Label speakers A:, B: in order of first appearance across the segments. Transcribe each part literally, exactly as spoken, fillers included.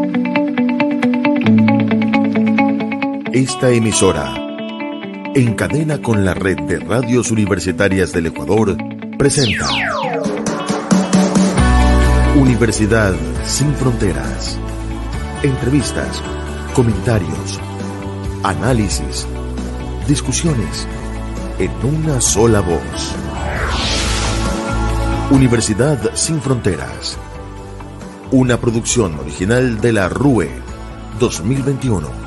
A: Esta emisora, en cadena con la red de radios universitarias del Ecuador, presenta Universidad Sin Fronteras. Entrevistas, comentarios, análisis, discusiones, en una sola voz. Universidad Sin Fronteras. Una producción original de la R U E dos mil veintiuno.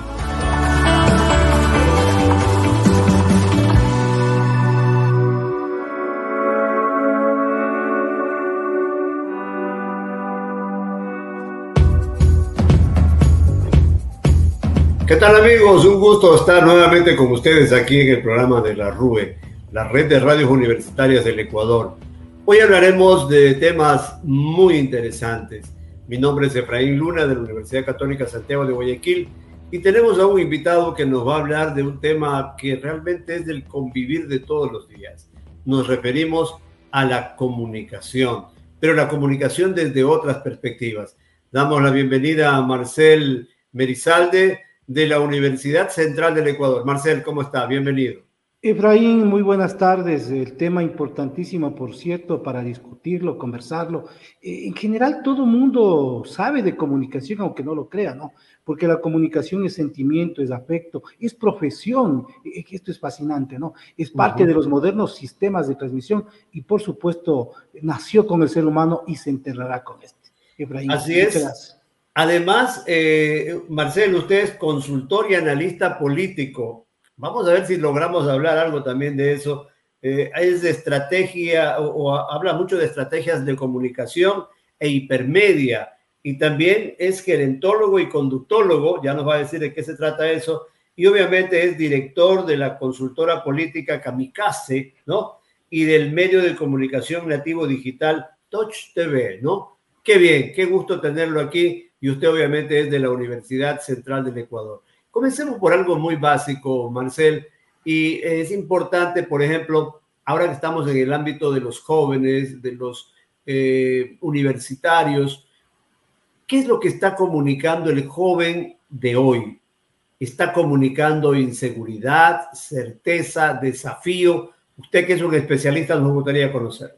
B: ¿Qué tal, amigos? Un gusto estar nuevamente con ustedes aquí en el programa de la R U E, la Red de Radios Universitarias del Ecuador. Hoy hablaremos de temas muy interesantes. Mi nombre es Efraín Luna, de la Universidad Católica Santiago de Guayaquil, y tenemos a un invitado que nos va a hablar de un tema que realmente es del convivir de todos los días. Nos referimos a la comunicación, pero la comunicación desde otras perspectivas. Damos la bienvenida a Marcel Merizalde, de la Universidad Central del Ecuador. Marcel, ¿cómo está? Bienvenido.
C: Efraín, muy buenas tardes. El tema importantísimo, por cierto, para discutirlo, conversarlo. Eh, en general, todo el mundo sabe de comunicación, aunque no lo crea, ¿no? Porque la comunicación es sentimiento, es afecto, es profesión. Eh, esto es fascinante, ¿no? Es parte uh-huh. de los modernos sistemas de transmisión y, por supuesto, nació con el ser humano y se enterrará con este. Efraín,
B: así es. Gracias. Además, eh, Marcel, usted es consultor y analista político. Vamos a ver si logramos hablar algo también de eso. Eh, es de estrategia, o, o habla mucho de estrategias de comunicación e hipermedia. Y también es gerentólogo y conductólogo, ya nos va a decir de qué se trata eso. Y obviamente es director de la consultora política Kamikaze, ¿no? Y del medio de comunicación nativo digital Touch T V, ¿no? Qué bien, qué gusto tenerlo aquí. Y usted obviamente es de la Universidad Central del Ecuador. Comencemos por algo muy básico, Marcel, y es importante, por ejemplo, ahora que estamos en el ámbito de los jóvenes, de los eh, universitarios, ¿qué es lo que está comunicando el joven de hoy? ¿Está comunicando inseguridad, certeza, desafío? Usted, que es un especialista, nos gustaría conocerlo.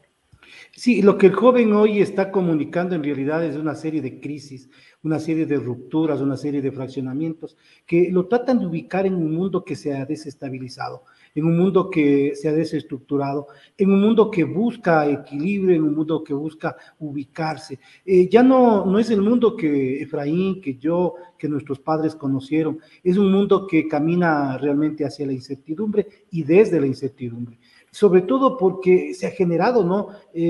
C: Sí, lo que el joven hoy está comunicando en realidad es una serie de crisis, una serie de rupturas, una serie de fraccionamientos que lo tratan de ubicar en un mundo que se ha desestabilizado, en un mundo que se ha desestructurado, en un mundo que busca equilibrio, en un mundo que busca ubicarse. Eh, ya no, no es el mundo que Efraín, que yo, que nuestros padres conocieron, es un mundo que camina realmente hacia la incertidumbre y desde la incertidumbre. Sobre todo porque se ha generado, ¿no?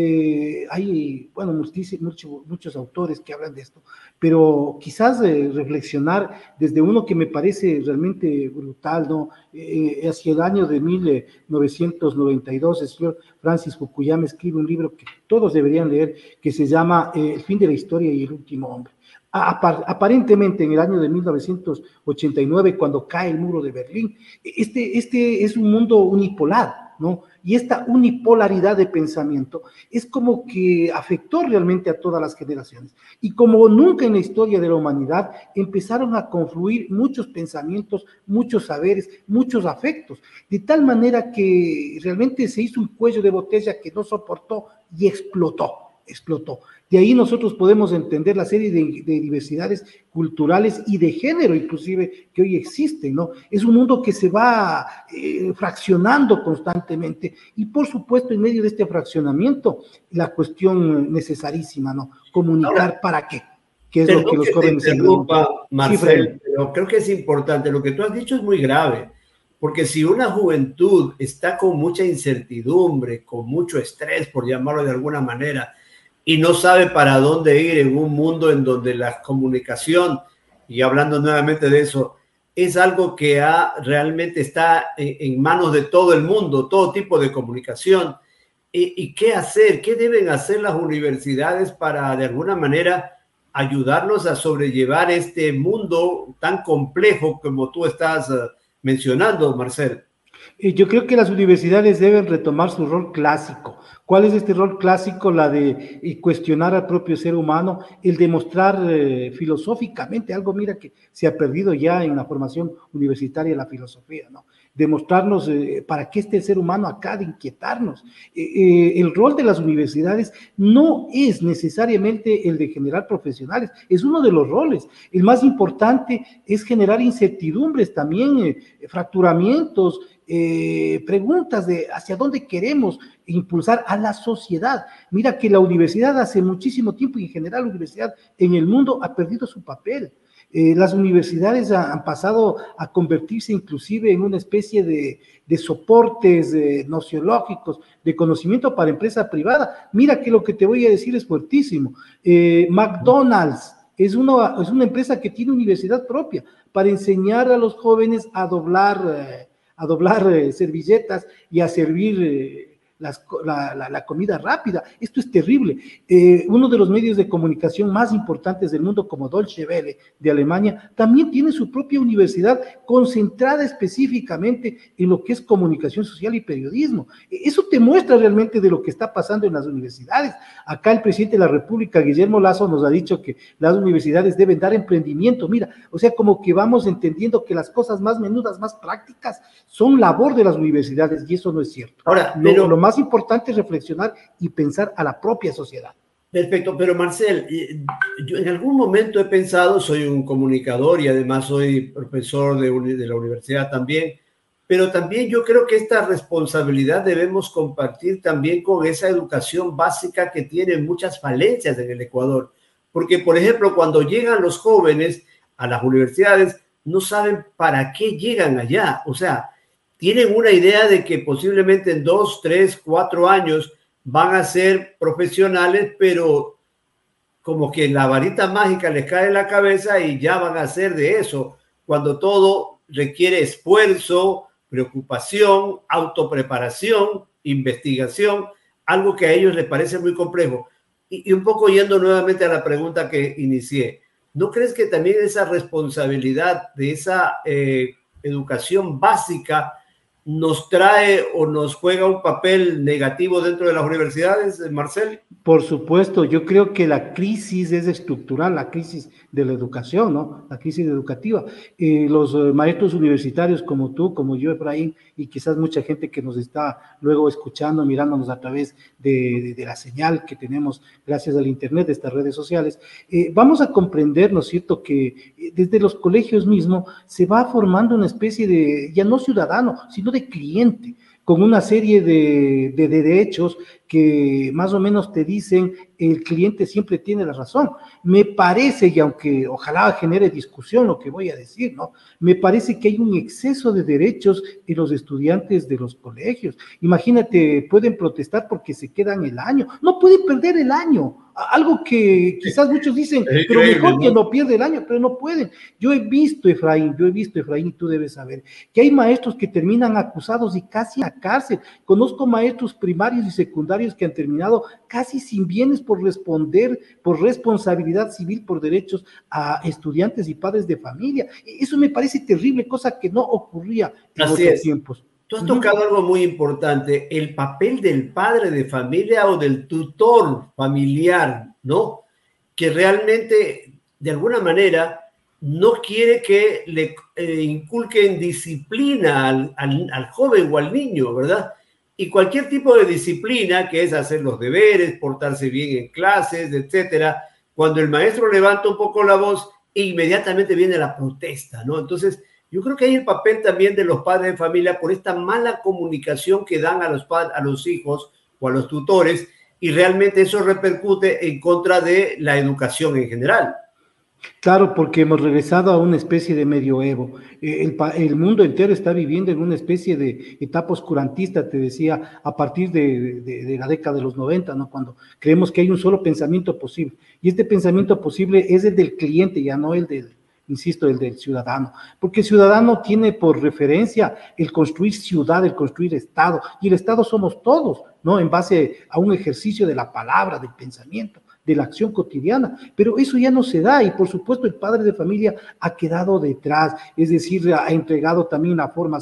C: Eh, hay, bueno, muchos, muchos, muchos autores que hablan de esto, pero quizás eh, reflexionar desde uno que me parece realmente brutal, ¿no? Eh, hacia el año de mil novecientos noventa y dos, el señor Francis Fukuyama escribe un libro que todos deberían leer, que se llama eh, El fin de la historia y el último hombre. Aparentemente en el año de mil novecientos ochenta y nueve, cuando cae el muro de Berlín, este, este es un mundo unipolar, ¿no? Y esta unipolaridad de pensamiento es como que afectó realmente a todas las generaciones. Y como nunca en la historia de la humanidad, empezaron a confluir muchos pensamientos, muchos saberes, muchos afectos, de tal manera que realmente se hizo un cuello de botella que no soportó y explotó. explotó. De ahí nosotros podemos entender la serie de, de diversidades culturales y de género inclusive que hoy existen, ¿no? Es un mundo que se va eh, fraccionando constantemente y por supuesto en medio de este fraccionamiento la cuestión necesarísima, ¿no? Comunicar. Ahora, ¿para qué? ¿Qué es lo que los que jóvenes se preguntan?
B: Marcel, sí, pero creo que es importante, lo que tú has dicho es muy grave, porque si una juventud está con mucha incertidumbre, con mucho estrés, por llamarlo de alguna manera, y no sabe para dónde ir en un mundo en donde la comunicación, y hablando nuevamente de eso, es algo que ha, realmente está en, en manos de todo el mundo, todo tipo de comunicación. ¿Y, y qué hacer? ¿Qué deben hacer las universidades para, de alguna manera, ayudarnos a sobrellevar este mundo tan complejo como tú estás uh, mencionando, Marcel?
C: Yo creo que las universidades deben retomar su rol clásico, ¿Cuál es este rol clásico? La de eh, cuestionar al propio ser humano, el demostrar eh, filosóficamente algo, mira, que se ha perdido ya en la formación universitaria la filosofía, ¿no? Demostrarnos eh, para qué está el ser humano acá, de inquietarnos. Eh, eh, el rol de las universidades no es necesariamente el de generar profesionales, es uno de los roles. El más importante es generar incertidumbres también, eh, fracturamientos, eh, preguntas de hacia dónde queremos impulsar a la sociedad. Mira que la universidad hace muchísimo tiempo, y en general la universidad en el mundo ha perdido su papel. Eh, las universidades ha, han pasado a convertirse inclusive en una especie de, de soportes eh, nociológicos, de conocimiento para empresa privada. Mira que lo que te voy a decir es fuertísimo. Eh, McDonald's es una, es una empresa que tiene universidad propia para enseñar a los jóvenes a doblar, eh, a doblar eh, servilletas y a servir eh, Las, la, la, la comida rápida. Esto es terrible. Eh, uno de los medios de comunicación más importantes del mundo, como Deutsche Welle de Alemania, también tiene su propia universidad concentrada específicamente en lo que es comunicación social y periodismo. Eso te muestra realmente de lo que está pasando en las universidades. Acá el presidente de la República, Guillermo Lasso, nos ha dicho que las universidades deben dar emprendimiento. Mira, o sea, como que vamos entendiendo que las cosas más menudas, más prácticas, son labor de las universidades, y eso no es cierto.
B: Ahora,
C: lo,
B: pero...
C: lo más importante es reflexionar y pensar a la propia sociedad.
B: Perfecto, pero Marcel, yo en algún momento he pensado, soy un comunicador y además soy profesor de, de la universidad también, pero también yo creo que esta responsabilidad debemos compartir también con esa educación básica que tiene muchas falencias en el Ecuador. Porque, por ejemplo, cuando llegan los jóvenes a las universidades, no saben para qué llegan allá. O sea, tienen una idea de que posiblemente en dos, tres, cuatro años van a ser profesionales, pero como que la varita mágica les cae en la cabeza y ya van a hacer de eso, cuando todo requiere esfuerzo, preocupación, autopreparación, investigación, algo que a ellos les parece muy complejo. Y, y un poco yendo nuevamente a la pregunta que inicié, ¿no crees que también esa responsabilidad de esa eh, educación básica nos trae o nos juega un papel negativo dentro de las universidades, Marcel?
C: Por supuesto, yo creo que la crisis es estructural, la crisis de la educación, ¿no? La crisis educativa. Eh, los eh, maestros universitarios como tú, como yo, Efraín, y quizás mucha gente que nos está luego escuchando, mirándonos a través de, de, de la señal que tenemos gracias al Internet, de estas redes sociales, eh, vamos a comprender, ¿no es cierto?, que desde los colegios mismos se va formando una especie de, ya no ciudadano, sino de cliente, con una serie de, de, de derechos que más o menos te dicen el cliente siempre tiene la razón. Me parece, y aunque ojalá genere discusión lo que voy a decir, ¿no? Me parece que hay un exceso de derechos en los estudiantes de los colegios. Imagínate, pueden protestar porque se quedan el año, no pueden perder el año. Algo que quizás muchos dicen, pero mejor que no pierde el año, pero no pueden. Yo he visto, Efraín, yo he visto, Efraín, y tú debes saber, que hay maestros que terminan acusados y casi a cárcel. Conozco maestros primarios y secundarios que han terminado casi sin bienes por responder, por responsabilidad civil, por derechos a estudiantes y padres de familia. Eso me parece terrible, cosa que no ocurría en
B: Así
C: otros
B: es.
C: tiempos.
B: Tú has tocado uh-huh. algo muy importante, el papel del padre de familia o del tutor familiar, ¿no? Que realmente, de alguna manera, no quiere que le eh, inculquen disciplina al, al, al joven o al niño, ¿verdad? Y cualquier tipo de disciplina, que es hacer los deberes, portarse bien en clases, etcétera, cuando el maestro levanta un poco la voz, inmediatamente viene la protesta, ¿no? Entonces, yo creo que hay el papel también de los padres de familia por esta mala comunicación que dan a los, a los hijos o a los tutores, y realmente eso repercute en contra de la educación en general.
C: Claro, porque hemos regresado a una especie de medioevo. El, el mundo entero está viviendo en una especie de etapa oscurantista, te decía, a partir de, de, de la década de los noventa, ¿no? Cuando creemos que hay un solo pensamiento posible. Y este pensamiento posible es el del cliente, ya no el del, insisto, el del ciudadano, porque el ciudadano tiene por referencia el construir ciudad, el construir Estado, y el Estado somos todos, ¿no? En base a un ejercicio de la palabra, del pensamiento, de la acción cotidiana, pero eso ya no se da, y por supuesto el padre de familia ha quedado detrás, es decir, ha entregado también la formación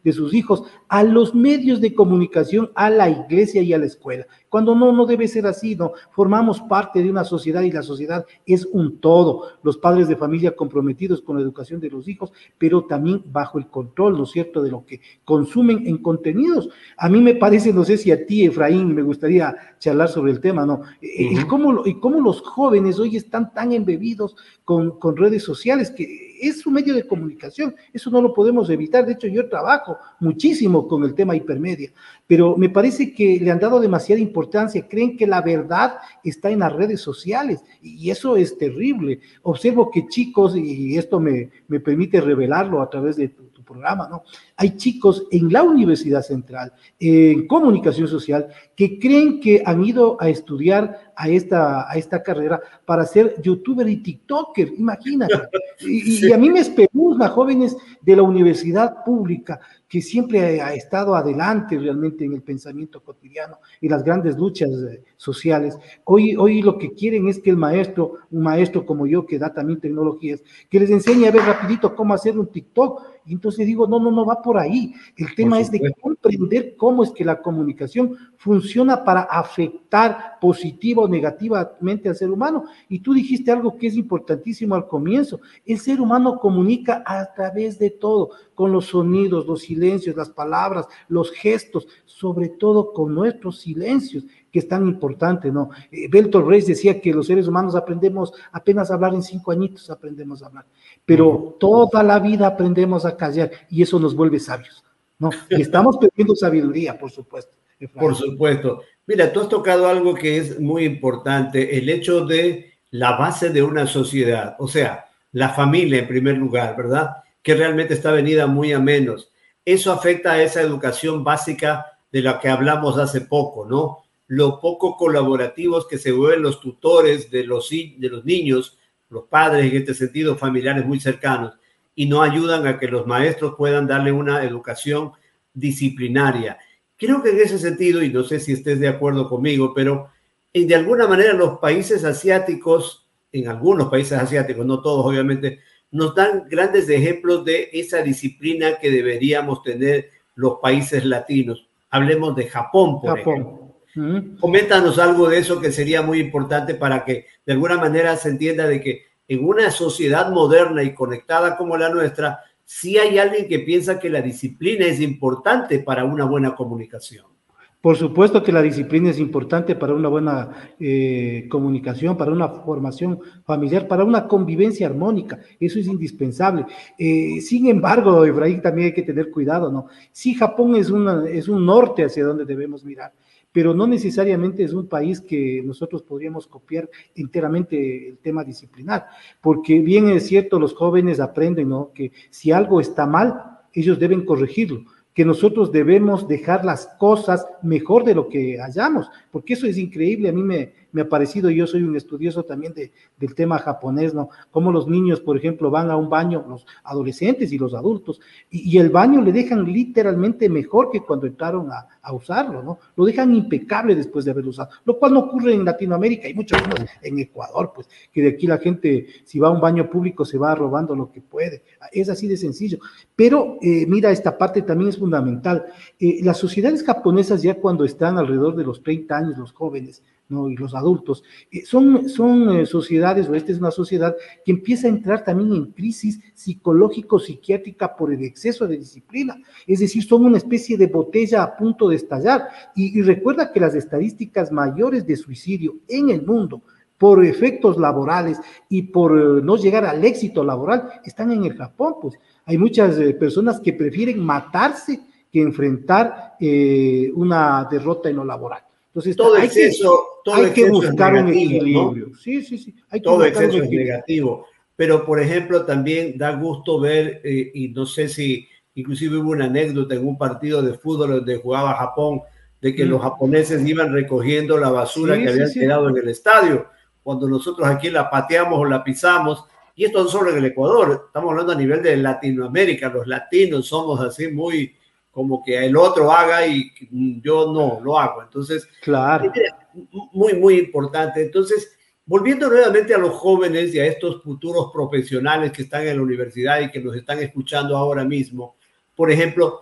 C: de sus hijos a los medios de comunicación, a la iglesia y a la escuela. Cuando no, no debe ser así, ¿no? Formamos parte de una sociedad y la sociedad es un todo. Los padres de familia comprometidos con la educación de los hijos, pero también bajo el control, ¿no es cierto?, de lo que consumen en contenidos. A mí me parece, no sé si a ti, Efraín, me gustaría charlar sobre el tema, ¿no? Uh-huh. Y cómo, y cómo los jóvenes hoy están tan embebidos con, con redes sociales, que es un medio de comunicación, eso no lo podemos evitar. De hecho, yo trabajo muchísimo con el tema hipermedia, pero me parece que le han dado demasiada importancia, creen que la verdad está en las redes sociales, y eso es terrible. Observo que chicos, y esto me, me permite revelarlo a través de tu, tu programa, ¿no? Hay chicos en la Universidad Central, en comunicación social, que creen que han ido a estudiar a esta, a esta carrera para ser youtuber y tiktoker, imagínate. Y, sí. y a mí me espeluznan jóvenes de la universidad pública, que siempre ha estado adelante realmente en el pensamiento cotidiano y las grandes luchas eh, sociales. Hoy, hoy lo que quieren es que el maestro, un maestro como yo que da también tecnologías, que les enseñe a ver rapidito cómo hacer un TikTok. Y entonces digo, no, no, no va por ahí. El tema es de comprender cómo es que la comunicación funciona para afectar positiva o negativamente al ser humano. Y tú dijiste algo que es importantísimo al comienzo. El ser humano comunica a través de todo, con los sonidos, los silencios, las palabras, los gestos, sobre todo con nuestros silencios, que es tan importante, ¿no? Eh, Bertolt Brecht decía que los seres humanos aprendemos apenas a hablar en cinco añitos, aprendemos a hablar, pero uh-huh. toda la vida aprendemos a callar y eso nos vuelve sabios, ¿no? Y estamos perdiendo sabiduría, por supuesto.
B: Por supuesto. Mira, tú has tocado algo que es muy importante, el hecho de la base de una sociedad, o sea, la familia en primer lugar, ¿verdad?, que realmente está venida muy a menos. Eso afecta a esa educación básica de la que hablamos hace poco, ¿no? Lo poco colaborativos que se vuelven los tutores de los, de los niños, los padres en este sentido, familiares muy cercanos, y no ayudan a que los maestros puedan darle una educación disciplinaria. Creo que en ese sentido, y no sé si estés de acuerdo conmigo, pero de alguna manera los países asiáticos, en algunos países asiáticos, no todos obviamente, nos dan grandes ejemplos de esa disciplina que deberíamos tener los países latinos. Hablemos de Japón, por Japón. ejemplo. Uh-huh. Coméntanos algo de eso que sería muy importante para que de alguna manera se entienda de que en una sociedad moderna y conectada como la nuestra, sí hay alguien que piensa que la disciplina es importante para una buena comunicación.
C: Por supuesto que la disciplina es importante para una buena eh, comunicación, para una formación familiar, para una convivencia armónica. Eso es indispensable. Eh, sin embargo, Efraín, también hay que tener cuidado, ¿no? Sí, Japón es, una, es un norte hacia donde debemos mirar, pero no necesariamente es un país que nosotros podríamos copiar enteramente el tema disciplinar, porque bien es cierto, los jóvenes aprenden, ¿no?, que si algo está mal, ellos deben corregirlo, que nosotros debemos dejar las cosas mejor de lo que hallamos, porque eso es increíble. A mí me, me ha parecido, yo soy un estudioso también de, del tema japonés, ¿no? Cómo los niños, por ejemplo, van a un baño, los adolescentes y los adultos, y, y el baño le dejan literalmente mejor que cuando entraron a, a usarlo, ¿no? Lo dejan impecable después de haberlo usado, lo cual no ocurre en Latinoamérica y mucho menos en Ecuador, pues, que de aquí la gente, si va a un baño público, se va robando lo que puede. Es así de sencillo. Pero, eh, mira, esta parte también es fundamental. Eh, las sociedades japonesas, ya cuando están alrededor de los treinta años, los jóvenes, ¿no?, y los adultos, eh, son, son eh, sociedades, o esta es una sociedad que empieza a entrar también en crisis psicológico-psiquiátrica por el exceso de disciplina. Es decir, son una especie de botella a punto de estallar. Y, y recuerda que las estadísticas mayores de suicidio en el mundo por efectos laborales y por eh, no llegar al éxito laboral están en el Japón, pues. Hay muchas eh, personas que prefieren matarse que enfrentar eh, una derrota en lo laboral. Entonces,
B: todo
C: hay
B: exceso,
C: que,
B: todo
C: hay
B: exceso
C: que buscar
B: es negativo,
C: un equilibrio.
B: ¿no?
C: Sí, sí, sí. Hay que
B: todo
C: buscar
B: exceso
C: un
B: es negativo. Pero, por ejemplo, también da gusto ver, eh, y no sé si inclusive hubo una anécdota en un partido de fútbol donde jugaba Japón, de que mm. los japoneses iban recogiendo la basura sí, que habían sí, quedado sí. en el estadio, cuando nosotros aquí la pateamos o la pisamos. Y esto no solo en el Ecuador, estamos hablando a nivel de Latinoamérica. Los latinos somos así muy como que el otro haga y yo no lo hago. Entonces,
C: claro.
B: muy, muy importante. Entonces, volviendo nuevamente a los jóvenes y a estos futuros profesionales que están en la universidad y que nos están escuchando ahora mismo, por ejemplo,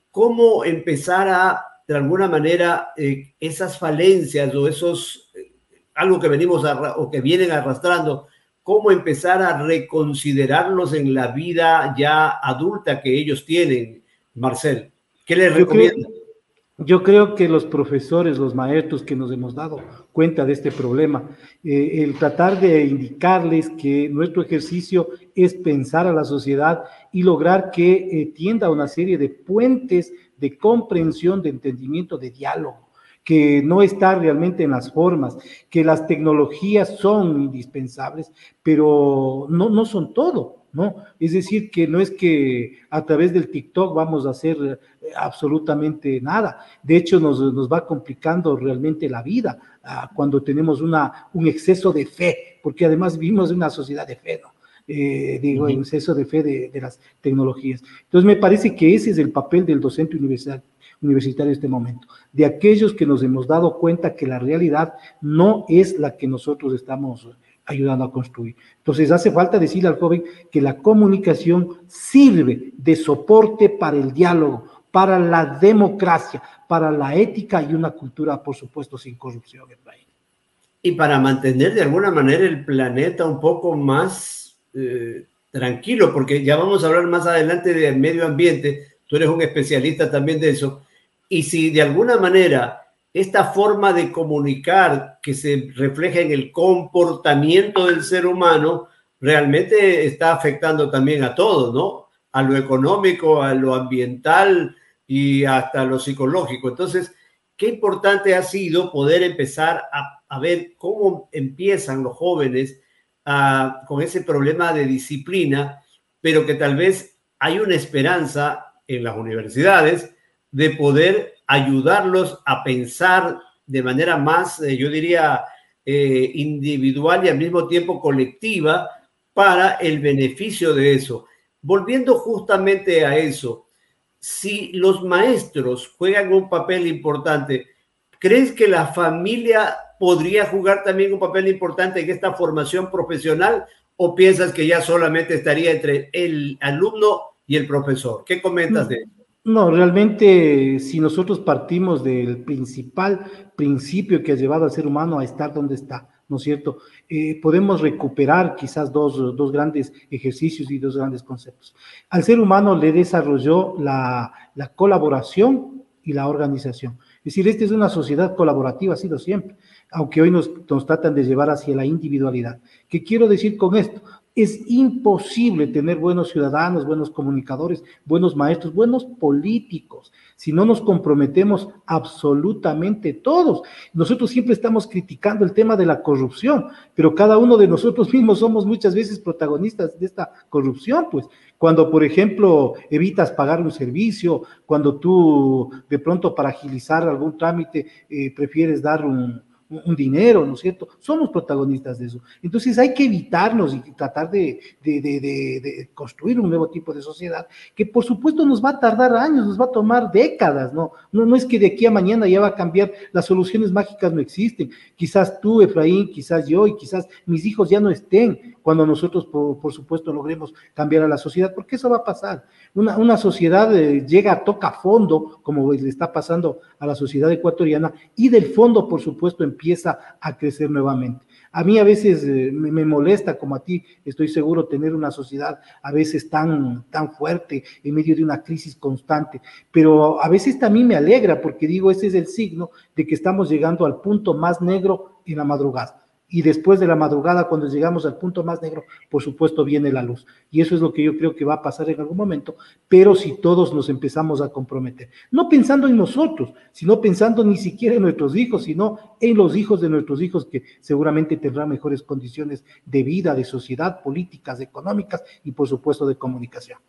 B: cómo empezar a, de alguna manera, eh, esas falencias o esos, eh, algo que venimos a, o que vienen arrastrando, cómo empezar a reconsiderarlos en la vida ya adulta que ellos tienen, Marcel. ¿Qué les recomienda?
C: Yo creo que los profesores, los maestros que nos hemos dado cuenta de este problema, eh, el tratar de indicarles que nuestro ejercicio es pensar a la sociedad y lograr que eh, tienda una serie de puentes de comprensión, de entendimiento, de diálogo, que no está realmente en las formas, que las tecnologías son indispensables, pero no, no son todo. ¿No? Es decir, que no es que a través del TikTok vamos a hacer absolutamente nada. De hecho, nos, nos va complicando realmente la vida uh, cuando tenemos una, un exceso de fe, porque además vivimos en una sociedad de fe, ¿no? Eh, digo, uh-huh. exceso de fe de, de las tecnologías. Entonces, me parece que ese es el papel del docente universitario, universitario en este momento, de aquellos que nos hemos dado cuenta que la realidad no es la que nosotros estamos ayudando a construir. Entonces hace falta decirle al joven que la comunicación sirve de soporte para el diálogo, para la democracia, para la ética y una cultura, por supuesto, sin corrupción en el país.
B: Y para mantener de alguna manera el planeta un poco más eh, tranquilo, porque ya vamos a hablar más adelante del medio ambiente, tú eres un especialista también de eso, y si de alguna manera esta forma de comunicar que se refleja en el comportamiento del ser humano realmente está afectando también a todos, ¿no? A lo económico, a lo ambiental y hasta lo psicológico. Entonces, qué importante ha sido poder empezar a, a ver cómo empiezan los jóvenes a, con ese problema de disciplina, pero que tal vez hay una esperanza en las universidades de poder ayudarlos a pensar de manera más, eh, yo diría, eh, individual y al mismo tiempo colectiva para el beneficio de eso. Volviendo justamente a eso, si los maestros juegan un papel importante, ¿crees que la familia podría jugar también un papel importante en esta formación profesional o piensas que ya solamente estaría entre el alumno y el profesor? ¿Qué comentas de eso?
C: No, realmente si nosotros partimos del principal principio que ha llevado al ser humano a estar donde está, ¿no es cierto? Eh, podemos recuperar quizás dos, dos grandes ejercicios y dos grandes conceptos. Al ser humano le desarrolló la, la colaboración y la organización. Es decir, esta es una sociedad colaborativa, ha sido siempre, aunque hoy nos, nos tratan de llevar hacia la individualidad. ¿Qué quiero decir con esto? Es imposible tener buenos ciudadanos, buenos comunicadores, buenos maestros, buenos políticos, si no nos comprometemos absolutamente todos. Nosotros siempre estamos criticando el tema de la corrupción, pero cada uno de nosotros mismos somos muchas veces protagonistas de esta corrupción, pues. Cuando, por ejemplo, evitas pagar un servicio, cuando tú de pronto para agilizar algún trámite eh, prefieres dar un... un dinero, ¿no es cierto? Somos protagonistas de eso. Entonces hay que evitarnos y tratar de, de, de, de, de construir un nuevo tipo de sociedad que por supuesto nos va a tardar años, nos va a tomar décadas, ¿no? No, no es que de aquí a mañana ya va a cambiar, las soluciones mágicas no existen. Quizás tú, Efraín, quizás yo y quizás mis hijos ya no estén cuando nosotros, por, por supuesto, logremos cambiar a la sociedad, porque eso va a pasar. Una, una sociedad eh, llega, toca fondo, como le está pasando a la sociedad ecuatoriana, y del fondo, por supuesto, empieza a crecer nuevamente. A mí a veces eh, me, me molesta, como a ti, estoy seguro, tener una sociedad a veces tan, tan fuerte, en medio de una crisis constante, pero a veces también me alegra, porque digo, ese es el signo de que estamos llegando al punto más negro en la madrugada. Y después de la madrugada, cuando llegamos al punto más negro, por supuesto viene la luz. Y eso es lo que yo creo que va a pasar en algún momento, pero si todos nos empezamos a comprometer. No pensando en nosotros, sino pensando ni siquiera en nuestros hijos, sino en los hijos de nuestros hijos, que seguramente tendrán mejores condiciones de vida, de sociedad, políticas, económicas y por supuesto de comunicación.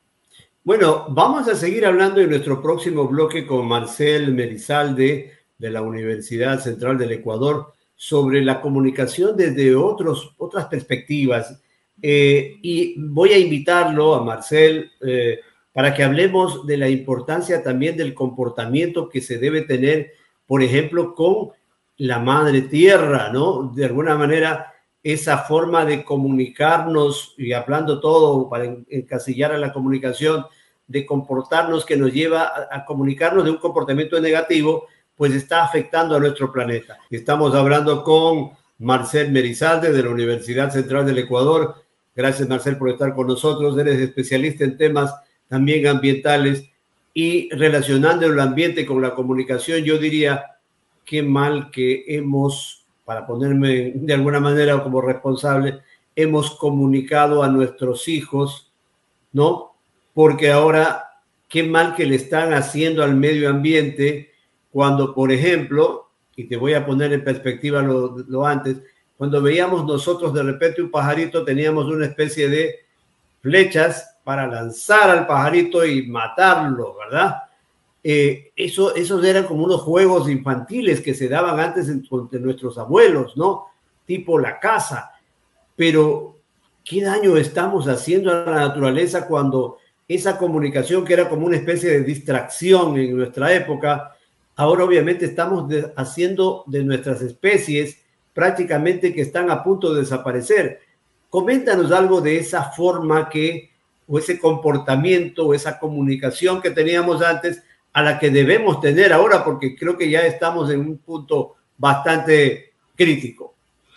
B: Bueno, vamos a seguir hablando en nuestro próximo bloque con Marcel Merizalde de la Universidad Central del Ecuador, sobre la comunicación desde otros, otras perspectivas. Eh, y voy a invitarlo a Marcel eh, para que hablemos de la importancia también del comportamiento que se debe tener, por ejemplo, con la madre tierra, ¿no? De alguna manera, esa forma de comunicarnos y hablando todo para encasillar a la comunicación de comportarnos que nos lleva a, a comunicarnos de un comportamiento negativo, pues está afectando a nuestro planeta. Estamos hablando con Marcel Merizalde de la Universidad Central del Ecuador. Gracias, Marcel, por estar con nosotros. Eres especialista en temas también ambientales y relacionando el ambiente con la comunicación. Yo diría, qué mal que hemos, para ponerme de alguna manera como responsable, hemos comunicado a nuestros hijos, ¿no? Porque ahora, qué mal que le están haciendo al medio ambiente cuando, por ejemplo, y te voy a poner en perspectiva lo, lo antes, cuando veíamos nosotros de repente un pajarito, teníamos una especie de flechas para lanzar al pajarito y matarlo, ¿verdad? Eh, eso, esos eran como unos juegos infantiles que se daban antes entre nuestros abuelos, ¿no? Tipo la caza. Pero, ¿qué daño estamos haciendo a la naturaleza cuando esa comunicación que era como una especie de distracción en nuestra época, ahora obviamente estamos de, haciendo de nuestras especies prácticamente que están a punto de desaparecer? Coméntanos algo de esa forma que, o ese comportamiento, o esa comunicación que teníamos antes, a la que debemos tener ahora, porque creo que ya estamos en un punto bastante crítico.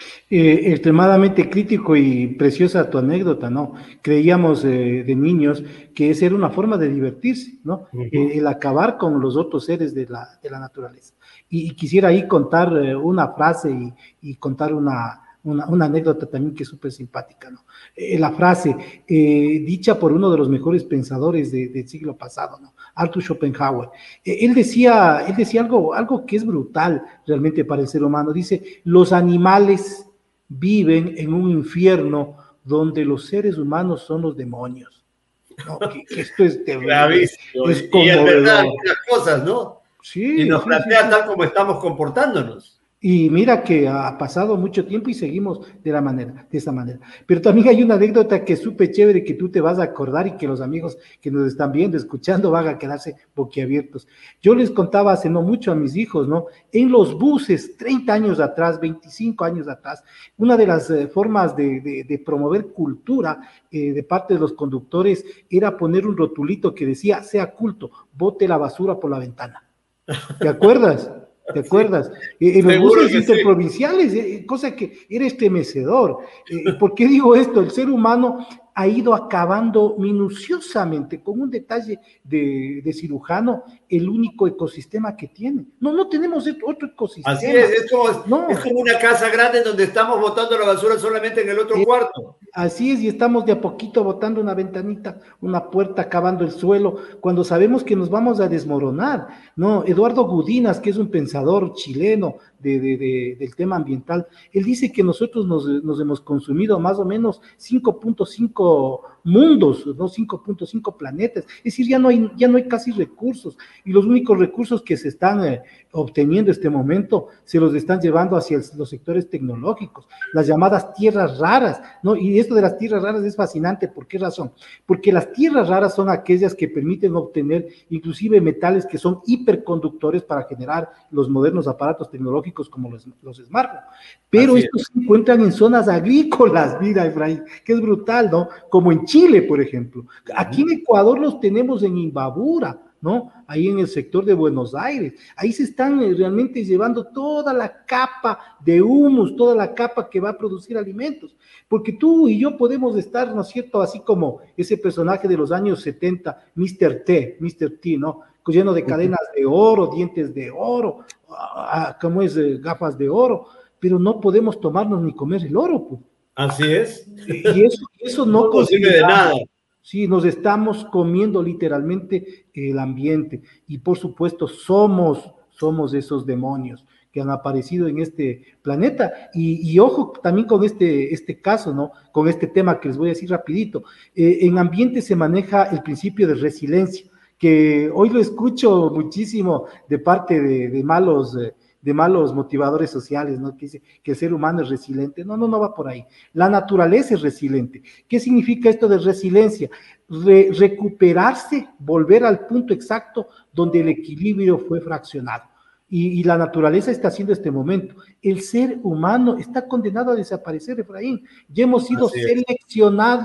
C: Eh, extremadamente crítico y preciosa tu anécdota, ¿no? Creíamos eh, de niños que esa era una forma de divertirse, ¿no? Uh-huh. eh, el acabar con los otros seres de la, de la naturaleza. Y, y quisiera ahí contar eh, una frase y, y contar una, una, una anécdota también que es súper simpática, ¿no? Eh, la frase eh, dicha por uno de los mejores pensadores de, del siglo pasado, ¿no? Arthur Schopenhauer. Eh, él decía, él decía algo, algo que es brutal realmente para el ser humano. Dice, los animales viven en un infierno donde los seres humanos son los demonios. ¿No? Que, que esto es terrible. Es
B: como y es verdad, muchas cosas, ¿no?
C: Sí.
B: Y nos
C: sí,
B: plantea
C: sí,
B: tal
C: sí.
B: como estamos comportándonos.
C: Y mira que ha pasado mucho tiempo y seguimos de la manera, de esa manera. Pero también hay una anécdota que es súper chévere que tú te vas a acordar y que los amigos que nos están viendo, escuchando, van a quedarse boquiabiertos. Yo les contaba hace no mucho a mis hijos, ¿no? En los buses, treinta años atrás, veinticinco años atrás, una de las eh, formas de, de, de promover cultura eh, de parte de los conductores era poner un rotulito que decía, sea culto, bote la basura por la ventana. ¿Te acuerdas? ¿Te acuerdas? Sí, eh, en los buses interprovinciales, sí. eh, cosa que era estremecedor. Eh, ¿Por qué digo esto? El ser humano ha ido acabando minuciosamente, con un detalle de, de cirujano, el único ecosistema que tiene. No, no tenemos otro ecosistema.
B: Así es, es como, no. es como una casa grande donde estamos botando la basura solamente en el otro eh, cuarto.
C: Así es, y estamos de a poquito botando una ventanita, una puerta, cavando el suelo, cuando sabemos que nos vamos a desmoronar. No, Eduardo Gudinas, que es un pensador chileno de, de, de, del tema ambiental, él dice que nosotros nos, nos hemos consumido más o menos cinco punto cinco mundos, ¿no? cinco punto cinco planetas, es decir, ya no hay, ya no hay casi recursos, y los únicos recursos que se están eh, obteniendo en este momento se los están llevando hacia el, los sectores tecnológicos, las llamadas tierras raras, ¿no? Y esto de las tierras raras es fascinante. ¿Por qué razón? Porque las tierras raras son aquellas que permiten obtener inclusive metales que son hiperconductores para generar los modernos aparatos tecnológicos como los, los smartphones, pero Así estos es. se encuentran en zonas agrícolas, mira, Efraín, que es brutal, ¿no? Como en Chile, por ejemplo. Aquí en Ecuador los tenemos en Imbabura, ¿no? Ahí en el sector de Buenos Aires. Ahí se están realmente llevando toda la capa de humus, toda la capa que va a producir alimentos. Porque tú y yo podemos estar, ¿no es cierto?, así como ese personaje de los años setenta, mister T, mister T, ¿no? Lleno de cadenas de oro, dientes de oro, ¿cómo es? Gafas de oro, pero no podemos tomarnos ni comer el oro, pues.
B: Así es.
C: Y eso, eso no,
B: no sirve de nada.
C: Sí, nos estamos comiendo literalmente el ambiente y por supuesto somos, somos esos demonios que han aparecido en este planeta y, y ojo también con este, este caso, ¿no? Con este tema que les voy a decir rapidito. Eh, en ambiente se maneja el principio de resiliencia, que hoy lo escucho muchísimo de parte de, de malos... Eh, de malos motivadores sociales, ¿no? Que dice que el ser humano es resiliente. No, no, no va por ahí. La naturaleza es resiliente. ¿Qué significa esto de resiliencia? Re- recuperarse, volver al punto exacto donde el equilibrio fue fraccionado. Y, y la naturaleza está haciendo este momento. El ser humano está condenado a desaparecer, Efraín. Ya hemos sido seleccionados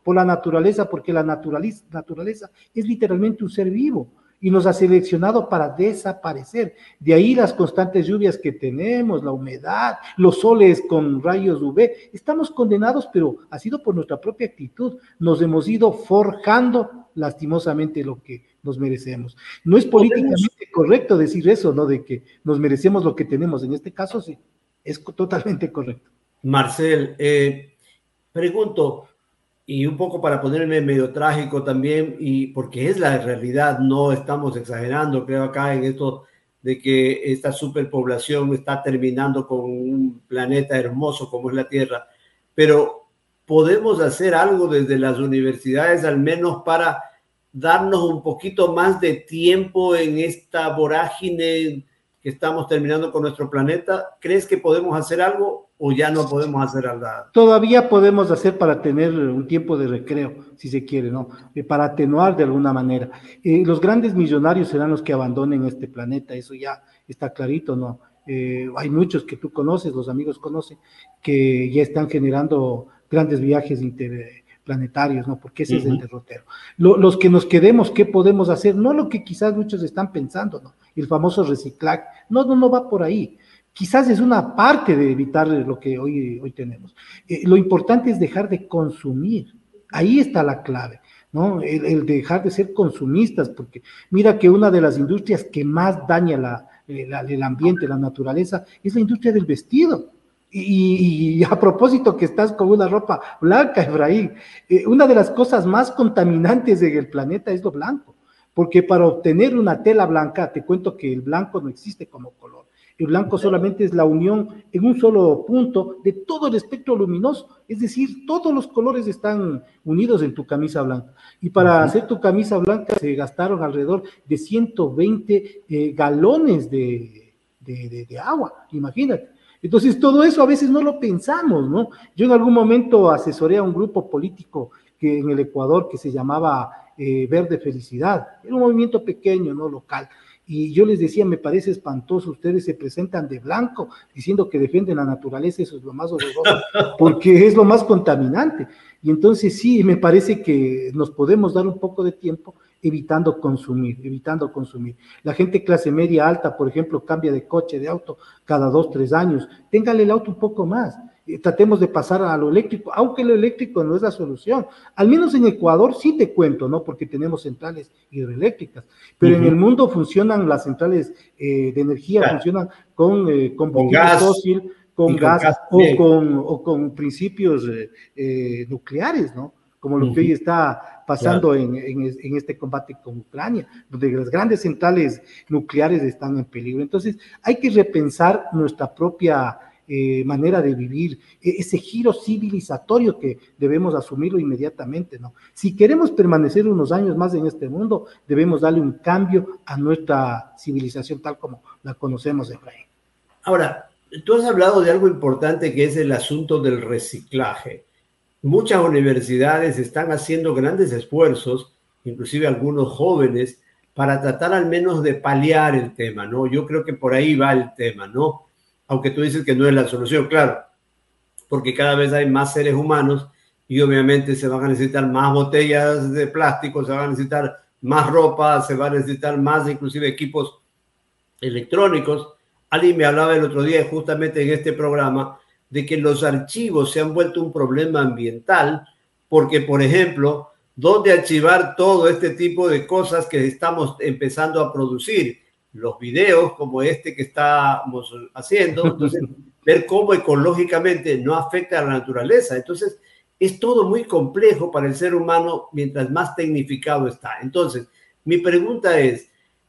C: por la naturaleza, porque la naturaleza, naturaleza es literalmente un ser vivo y nos ha seleccionado para desaparecer. De ahí las constantes lluvias que tenemos, la humedad, los soles con rayos U V. Estamos condenados, pero ha sido por nuestra propia actitud. Nos hemos ido forjando lastimosamente lo que nos merecemos. No es políticamente correcto decir eso, ¿no? De que nos merecemos lo que tenemos. En este caso, sí, es totalmente correcto.
B: Marcel, eh, pregunto, y un poco para ponerme medio trágico también, y porque es la realidad, no estamos exagerando, creo acá en esto de que esta superpoblación está terminando con un planeta hermoso como es la Tierra, pero podemos hacer algo desde las universidades al menos para darnos un poquito más de tiempo en esta vorágine que estamos terminando con nuestro planeta. ¿Crees que podemos hacer algo o ya no podemos hacer nada?
C: Todavía podemos hacer para tener un tiempo de recreo, si se quiere, ¿no? Eh, para atenuar de alguna manera. Eh, los grandes millonarios serán los que abandonen este planeta, eso ya está clarito, ¿no? Eh, hay muchos que tú conoces, los amigos conocen, que ya están generando grandes viajes interplanetarios, ¿no? Porque ese uh-huh. es el derrotero. Lo, los que nos quedemos, ¿qué podemos hacer? No lo que quizás muchos están pensando, ¿no? El famoso reciclaje. No, no, no va por ahí. Quizás es una parte de evitar lo que hoy, hoy tenemos. Eh, lo importante es dejar de consumir. Ahí está la clave, ¿no? El, el dejar de ser consumistas, porque mira que una de las industrias que más daña la, la, el ambiente, la naturaleza, es la industria del vestido. Y, y a propósito que estás con una ropa blanca, Efraín, eh, una de las cosas más contaminantes del planeta es lo blanco, porque para obtener una tela blanca, te cuento que el blanco no existe como color. El blanco solamente es la unión en un solo punto de todo el espectro luminoso, es decir, todos los colores están unidos en tu camisa blanca. Y para uh-huh. hacer tu camisa blanca se gastaron alrededor de ciento veinte eh, galones de, de, de, de agua, imagínate. Entonces todo eso a veces no lo pensamos, ¿no? Yo en algún momento asesoré a un grupo político que en el Ecuador que se llamaba eh, Verde Felicidad, era un movimiento pequeño, ¿no? Local. Y yo les decía, me parece espantoso, ustedes se presentan de blanco diciendo que defienden la naturaleza, eso es lo más horroroso, porque es lo más contaminante. Y entonces sí, me parece que nos podemos dar un poco de tiempo evitando consumir, evitando consumir. La gente clase media alta, por ejemplo, cambia de coche, de auto cada dos, tres años, téngale el auto un poco más. Tratemos de pasar a lo eléctrico, aunque lo eléctrico no es la solución. Al menos en Ecuador sí te cuento, ¿no? Porque tenemos centrales hidroeléctricas, pero uh-huh. en el mundo funcionan las centrales eh, de energía, claro. funcionan con eh, combustible fósil, con gas, gas o, con, o con principios eh, eh, nucleares, ¿no? Como lo uh-huh. que hoy está pasando claro. en, en, en este combate con Ucrania, donde las grandes centrales nucleares están en peligro. Entonces, hay que repensar nuestra propia Eh, manera de vivir, ese giro civilizatorio que debemos asumirlo inmediatamente, ¿no? Si queremos permanecer unos años más en este mundo, debemos darle un cambio a nuestra civilización tal como la conocemos, Efraín.
B: Ahora, tú has hablado de algo importante que es el asunto del reciclaje. Muchas universidades están haciendo grandes esfuerzos, inclusive algunos jóvenes, para tratar al menos de paliar el tema, ¿no? Yo creo que por ahí va el tema, ¿no? Aunque tú dices que no es la solución, claro, porque cada vez hay más seres humanos y obviamente se van a necesitar más botellas de plástico, se van a necesitar más ropa, se van a necesitar más inclusive equipos electrónicos. Alguien me hablaba el otro día justamente en este programa de que los archivos se han vuelto un problema ambiental porque, por ejemplo, ¿dónde archivar todo este tipo de cosas que estamos empezando a producir? Los videos como este que estamos haciendo, entonces ver cómo ecológicamente no afecta a la naturaleza. Entonces es todo muy complejo para el ser humano mientras más tecnificado está. Entonces mi pregunta es,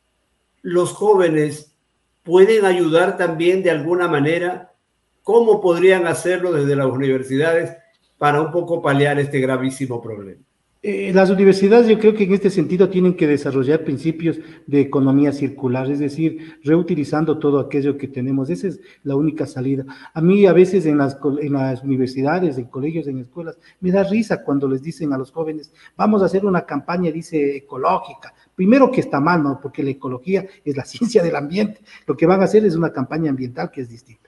B: ¿los jóvenes pueden ayudar también de alguna manera? ¿Cómo podrían hacerlo desde las universidades para un poco paliar este gravísimo problema?
C: Eh, las universidades yo creo que en este sentido tienen que desarrollar principios de economía circular, es decir, reutilizando todo aquello que tenemos. Esa es la única salida. A mí a veces en las, en las universidades, en colegios, en escuelas, me da risa cuando les dicen a los jóvenes, vamos a hacer una campaña, dice, ecológica. Primero que está mal, ¿no? Porque la ecología es la ciencia del ambiente. Lo que van a hacer es una campaña ambiental que es distinta.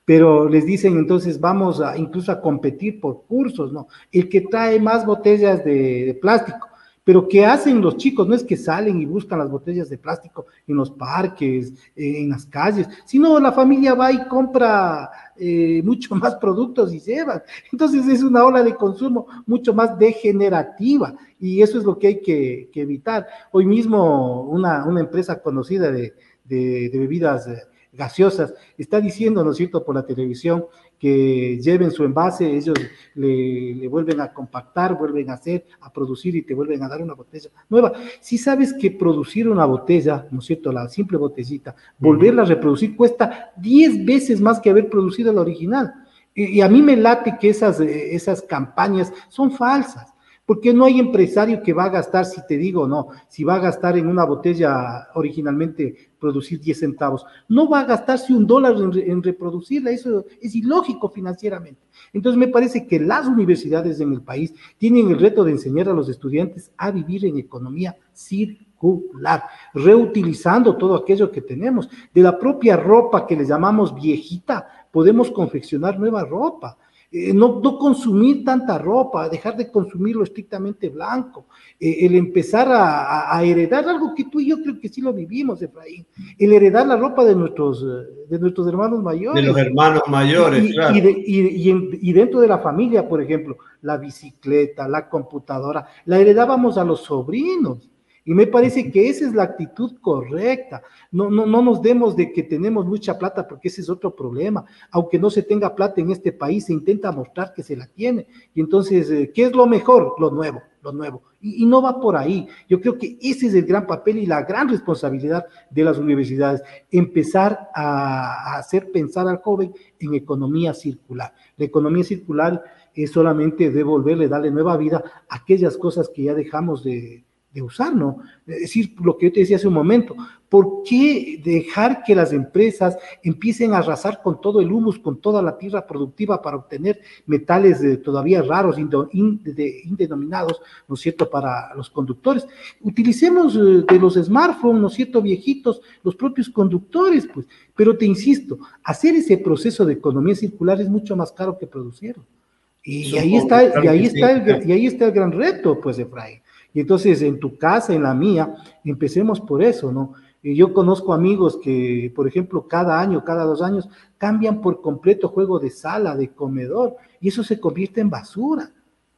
C: pero les dicen entonces vamos a incluso a competir por cursos, ¿no? El que trae más botellas de, de plástico. Pero ¿qué hacen los chicos? No es que salen y buscan las botellas de plástico en los parques, eh, en las calles, sino la familia va y compra eh, mucho más productos y llevan. Entonces es una ola de consumo mucho más degenerativa y eso es lo que hay que, que evitar. Hoy mismo una, una empresa conocida de, de, de bebidas eh, gaseosas está diciendo, ¿no es cierto?, por la televisión, que lleven su envase, ellos le, le vuelven a compactar, vuelven a hacer, a producir y te vuelven a dar una botella nueva. Si sabes que producir una botella, ¿no es cierto?, la simple botellita, volverla a reproducir cuesta diez veces más que haber producido la original. Y, y a mí me late que esas, esas campañas son falsas, porque no hay empresario que va a gastar, si te digo no, si va a gastar en una botella originalmente producir diez centavos, no va a gastarse un dólar en, en reproducirla, eso es ilógico financieramente. Entonces me parece que las universidades en el país tienen el reto de enseñar a los estudiantes a vivir en economía circular, reutilizando todo aquello que tenemos. De la propia ropa que le llamamos viejita, podemos confeccionar nueva ropa. Eh, no, no consumir tanta ropa, dejar de consumirlo estrictamente blanco, eh, el empezar a, a, a heredar algo que tú y yo creo que sí lo vivimos, Efraín, el heredar la ropa de nuestros, de nuestros hermanos mayores.
B: De los hermanos mayores,
C: y,
B: claro.
C: Y, de, y, y, en, y dentro de la familia, por ejemplo, la bicicleta, la computadora, la heredábamos a los sobrinos. Y me parece que esa es la actitud correcta. No, no, no nos demos de que tenemos mucha plata, porque ese es otro problema. Aunque no se tenga plata en este país, se intenta mostrar que se la tiene. Y entonces, ¿qué es lo mejor? Lo nuevo, lo nuevo. Y, y no va por ahí. Yo creo que ese es el gran papel y la gran responsabilidad de las universidades. Empezar a, a hacer pensar al joven en economía circular. La economía circular es solamente devolverle, darle nueva vida a aquellas cosas que ya dejamos de de usar, ¿no? Es decir, lo que yo te decía hace un momento, ¿por qué dejar que las empresas empiecen a arrasar con todo el humus, con toda la tierra productiva para obtener metales eh, todavía raros, indo, in, de, indenominados, ¿no es cierto?, para los conductores? Utilicemos eh, de los smartphones, ¿no es cierto?, viejitos, los propios conductores, pues, pero te insisto, hacer ese proceso de economía circular es mucho más caro que producirlo. Y, y ahí está, y ahí está el, y ahí está el gran reto, pues, Efraín. Y entonces en tu casa, en la mía, empecemos por eso, ¿no? Y yo conozco amigos que, por ejemplo, cada año, cada dos años, cambian por completo juego de sala, de comedor, y eso se convierte en basura.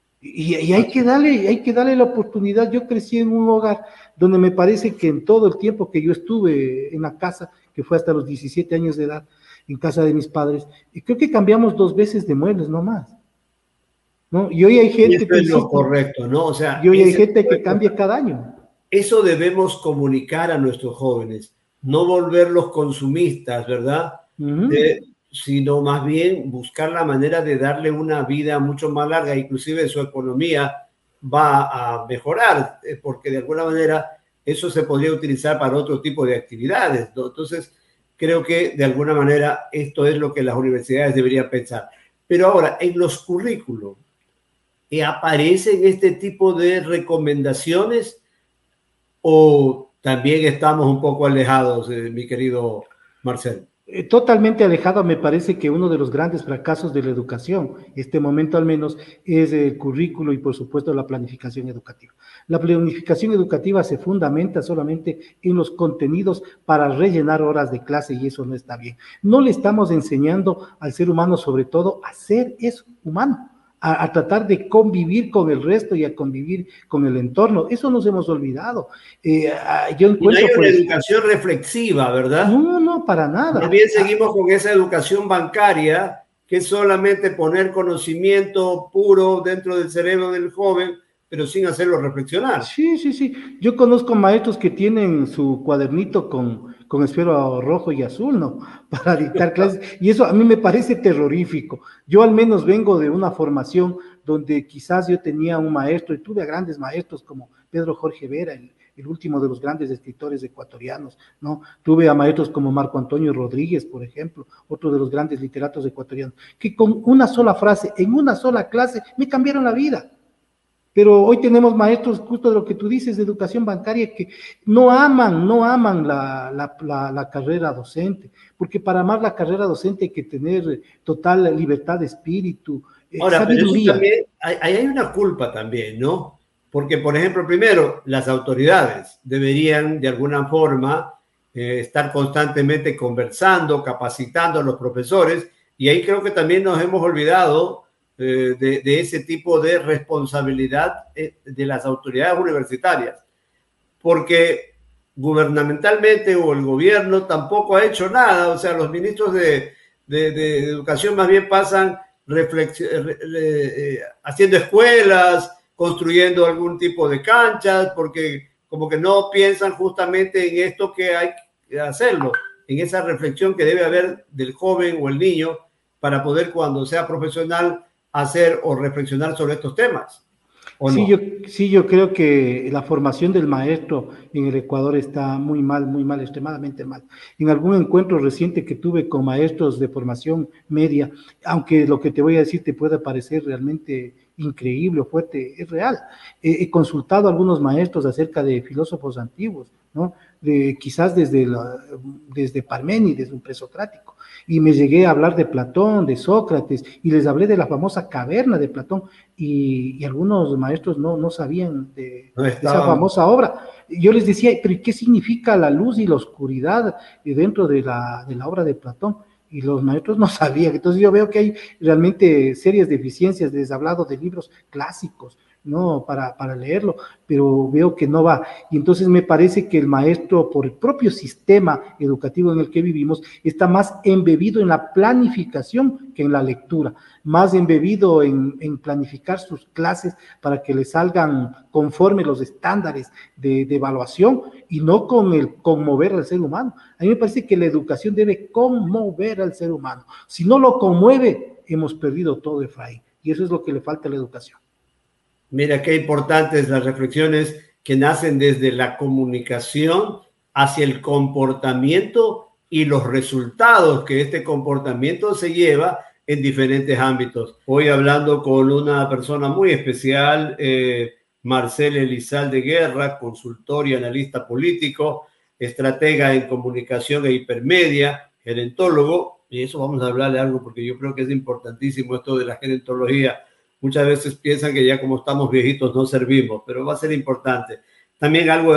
C: Y, y hay que darle, hay que darle la oportunidad. Yo crecí en un hogar donde me parece que en todo el tiempo que yo estuve en la casa, que fue hasta los diecisiete años de edad, en casa de mis padres, y creo que cambiamos dos veces de muebles, no más. ¿No? Y hoy hay gente
B: y esto
C: que
B: es lo correcto, ¿no? O sea,
C: y hoy hay gente que cambia cada año.
B: Eso debemos comunicar a nuestros jóvenes, no volverlos consumistas, ¿verdad? Uh-huh. Eh, sino más bien buscar la manera de darle una vida mucho más larga, inclusive su economía va a mejorar, eh, porque de alguna manera eso se podría utilizar para otro tipo de actividades, ¿no? Entonces, creo que de alguna manera esto es lo que las universidades deberían pensar. Pero ahora, en los currículos, ¿aparecen este tipo de recomendaciones o también estamos un poco alejados, eh, mi querido Marcel?
C: Eh, totalmente alejado. Me parece que uno de los grandes fracasos de la educación, este momento al menos, es el currículo y por supuesto la planificación educativa. La planificación educativa se fundamenta solamente en los contenidos para rellenar horas de clase y eso no está bien. No le estamos enseñando al ser humano sobre todo a ser eso, humano. A, a tratar de convivir con el resto y a convivir con el entorno. Eso nos hemos olvidado. Eh, yo encuentro,
B: y no hay una
C: pues,
B: educación reflexiva, ¿verdad?
C: No, no, para nada.
B: También seguimos con esa educación bancaria, que es solamente poner conocimiento puro dentro del cerebro del joven, pero sin hacerlo reflexionar.
C: Sí, sí, sí. Yo conozco maestros que tienen su cuadernito con, con esfero rojo y azul, ¿no? Para dictar clases. Y eso a mí me parece terrorífico. Yo al menos vengo de una formación donde quizás yo tenía un maestro, y tuve a grandes maestros como Pedro Jorge Vera, el, el último de los grandes escritores ecuatorianos, ¿no? Tuve a maestros como Marco Antonio Rodríguez, por ejemplo, otro de los grandes literatos ecuatorianos, que con una sola frase, en una sola clase, me cambiaron la vida. Pero hoy tenemos maestros, justo de lo que tú dices, de educación bancaria, que no aman, no aman la, la, la, la carrera docente, porque para amar la carrera docente hay que tener total libertad de espíritu, eh,
B: Ahora, pero eso
C: sabiduría.
B: también, hay, hay una culpa también, ¿no? Porque, por ejemplo, primero, las autoridades deberían de alguna forma eh, estar constantemente conversando, capacitando a los profesores, y ahí creo que también nos hemos olvidado eh, de, de ese tipo de responsabilidad eh, de las autoridades universitarias, porque gubernamentalmente o el gobierno tampoco ha hecho nada. O sea, los ministros de, de, de educación más bien pasan eh, haciendo escuelas, construyendo algún tipo de canchas, porque como que no piensan justamente en esto que hay que hacerlo, en esa reflexión que debe haber del joven o el niño para poder, cuando sea profesional, hacer o reflexionar sobre estos temas. ¿O
C: Sí,
B: no?
C: yo, sí, yo creo que la formación del maestro en el Ecuador está muy mal, muy mal, extremadamente mal. En algún encuentro reciente que tuve con maestros de formación media, aunque lo que te voy a decir te puede parecer realmente increíble o fuerte, es real. Eh, he consultado a algunos maestros acerca de filósofos antiguos, ¿no? De, quizás desde, la, desde Parménides, un presocrático, y me llegué a hablar de Platón, de Sócrates, y les hablé de la famosa caverna de Platón, y, y algunos maestros no, no sabían de,
B: No
C: de esa
B: estaban.
C: famosa obra. Yo les decía, pero ¿qué significa la luz y la oscuridad dentro de la, de la obra de Platón? Y los maestros no sabían. Entonces yo veo que hay realmente serias deficiencias. Les he hablado de libros clásicos, ¿no? Para, para leerlo, pero veo que no va. Y entonces me parece que el maestro, por el propio sistema educativo en el que vivimos, está más embebido en la planificación que en la lectura, más embebido en, en planificar sus clases para que le salgan conforme los estándares de, de evaluación y no con el conmover al ser humano. A mí me parece que la educación debe conmover al ser humano. Si no lo conmueve, hemos perdido todo, Efraín. Y eso es lo que le falta a la educación.
B: Mira qué importantes las reflexiones que nacen desde la comunicación hacia el comportamiento y los resultados que este comportamiento se lleva en diferentes ámbitos. Hoy hablando con una persona muy especial, eh, Marcel Elizalde Guerra, consultor y analista político, estratega en comunicación e hipermedia, gerentólogo, y eso vamos a hablar de algo porque yo creo que es importantísimo esto de la gerontología. Muchas veces piensan que ya como estamos viejitos no servimos, pero va a ser importante. También algo,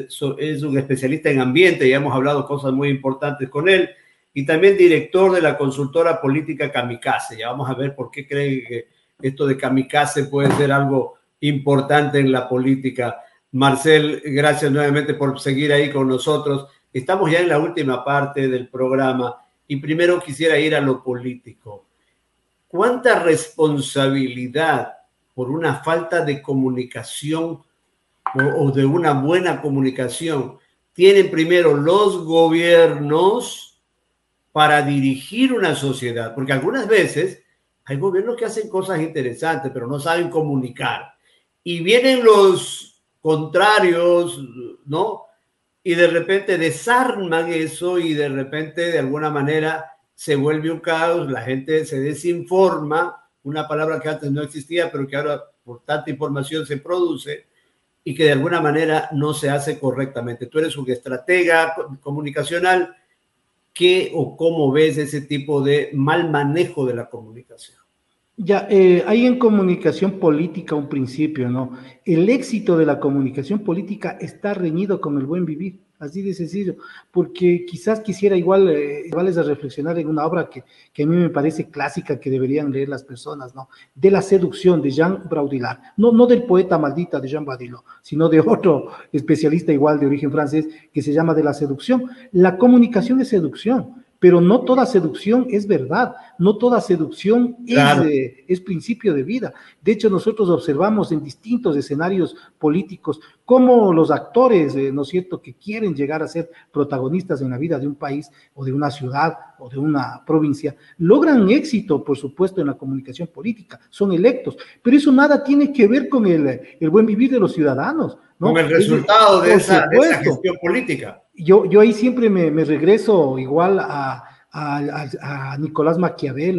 B: es un especialista en ambiente, ya hemos hablado cosas muy importantes con él, y también director de la consultora política Kamikaze. Ya vamos a ver por qué creen que esto de Kamikaze puede ser algo importante en la política. Marcel, gracias nuevamente por seguir ahí con nosotros. Estamos ya en la última parte del programa y primero quisiera ir a lo político. ¿Cuánta responsabilidad por una falta de comunicación o, o de una buena comunicación tienen primero los gobiernos para dirigir una sociedad? Porque algunas veces hay gobiernos que hacen cosas interesantes, pero no saben comunicar. Y vienen los contrarios, ¿no? Y de repente desarman eso y de repente de alguna manera se vuelve un caos, la gente se desinforma, una palabra que antes no existía, pero que ahora por tanta información se produce y que de alguna manera no se hace correctamente. Tú eres un estratega comunicacional. ¿Qué o cómo ves ese tipo de mal manejo de la comunicación?
C: Ya, eh, hay en comunicación política un principio, ¿no? El éxito de la comunicación política está reñido con el buen vivir, así de sencillo, porque quizás quisiera igual, eh, igual es a reflexionar en una obra que, que a mí me parece clásica, que deberían leer las personas, ¿no? De la seducción, de Jean Baudrillard, no, no del poeta maldita de Jean Baudrillard, sino de otro especialista igual de origen francés, que se llama De la seducción. La comunicación es seducción, pero no toda seducción es verdad, no toda seducción claro. es, eh, es principio de vida. De hecho, nosotros observamos en distintos escenarios políticos cómo los actores, eh, ¿no es cierto?, que quieren llegar a ser protagonistas en la vida de un país o de una ciudad o de una provincia, logran éxito, por supuesto, en la comunicación política, son electos, pero eso nada tiene que ver con el, el buen vivir de los ciudadanos, ¿no?
B: Con el resultado
C: es,
B: de, esa, de esa gestión política.
C: Yo, yo ahí siempre me, me regreso igual a, a, a, a Nicolás Maquiavelo.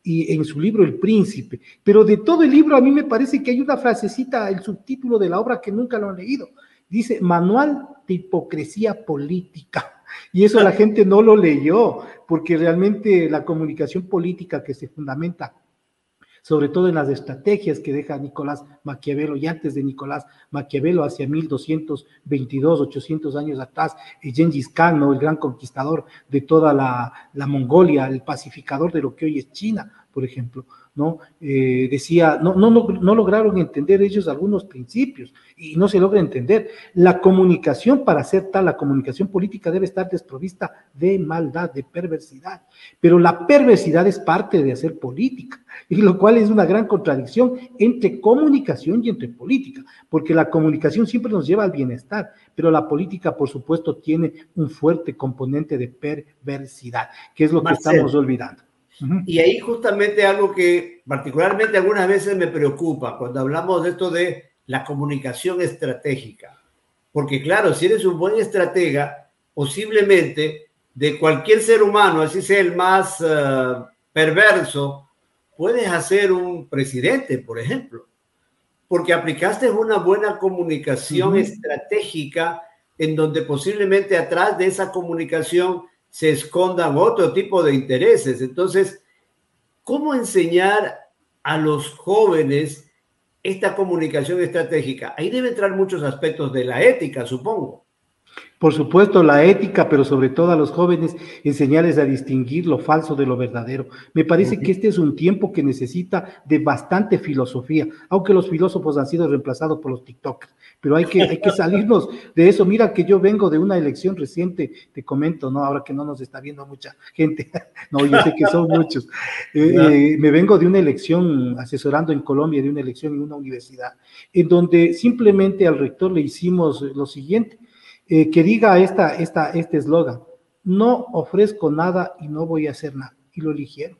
C: y en su libro El Príncipe, pero de todo el libro a mí me parece que hay una frasecita, el subtítulo de la obra que nunca lo han leído, dice Manual de Hipocresía Política, y eso la gente no lo leyó, porque realmente la comunicación política que se fundamenta sobre todo en las estrategias que deja Nicolás Maquiavelo, y antes de Nicolás Maquiavelo, hacia mil doscientos veintidós, ochocientos años atrás, Gengis Khan, ¿no? El gran conquistador de toda la, la Mongolia, el pacificador de lo que hoy es China, por ejemplo, ¿no? Eh, decía, no, no, no, no lograron entender ellos algunos principios, y no se logra entender. La comunicación, para ser tal, la comunicación política debe estar desprovista de maldad, de perversidad, pero la perversidad es parte de hacer política, y lo cual es una gran contradicción entre comunicación y entre política, porque la comunicación siempre nos lleva al bienestar, pero la política, por supuesto, tiene un fuerte componente de perversidad, que es lo que
B: Marcelo,
C: estamos olvidando.
B: Y ahí justamente algo que particularmente algunas veces me preocupa cuando hablamos de esto de la comunicación estratégica. Porque claro, si eres un buen estratega, posiblemente de cualquier ser humano, así sea el más uh, perverso, puedes hacer un presidente, por ejemplo. Porque aplicaste una buena comunicación uh-huh. estratégica en donde posiblemente atrás de esa comunicación se escondan otro tipo de intereses. Entonces, ¿cómo enseñar a los jóvenes esta comunicación estratégica? Ahí debe entrar muchos aspectos de la ética, supongo.
C: Por supuesto, la ética, pero sobre todo a los jóvenes, enseñarles a distinguir lo falso de lo verdadero. Me parece uh-huh. que este es un tiempo que necesita de bastante filosofía, aunque los filósofos han sido reemplazados por los tiktokers, pero hay que, hay que salirnos de eso. Mira que yo vengo de una elección reciente, te comento, ¿no? Ahora que no nos está viendo mucha gente, no, yo sé que son muchos. Eh, eh, me vengo de una elección, asesorando en Colombia, de una elección en una universidad, en donde simplemente al rector le hicimos lo siguiente, Eh, que diga esta, esta, este eslogan, no ofrezco nada y no voy a hacer nada, y lo eligieron.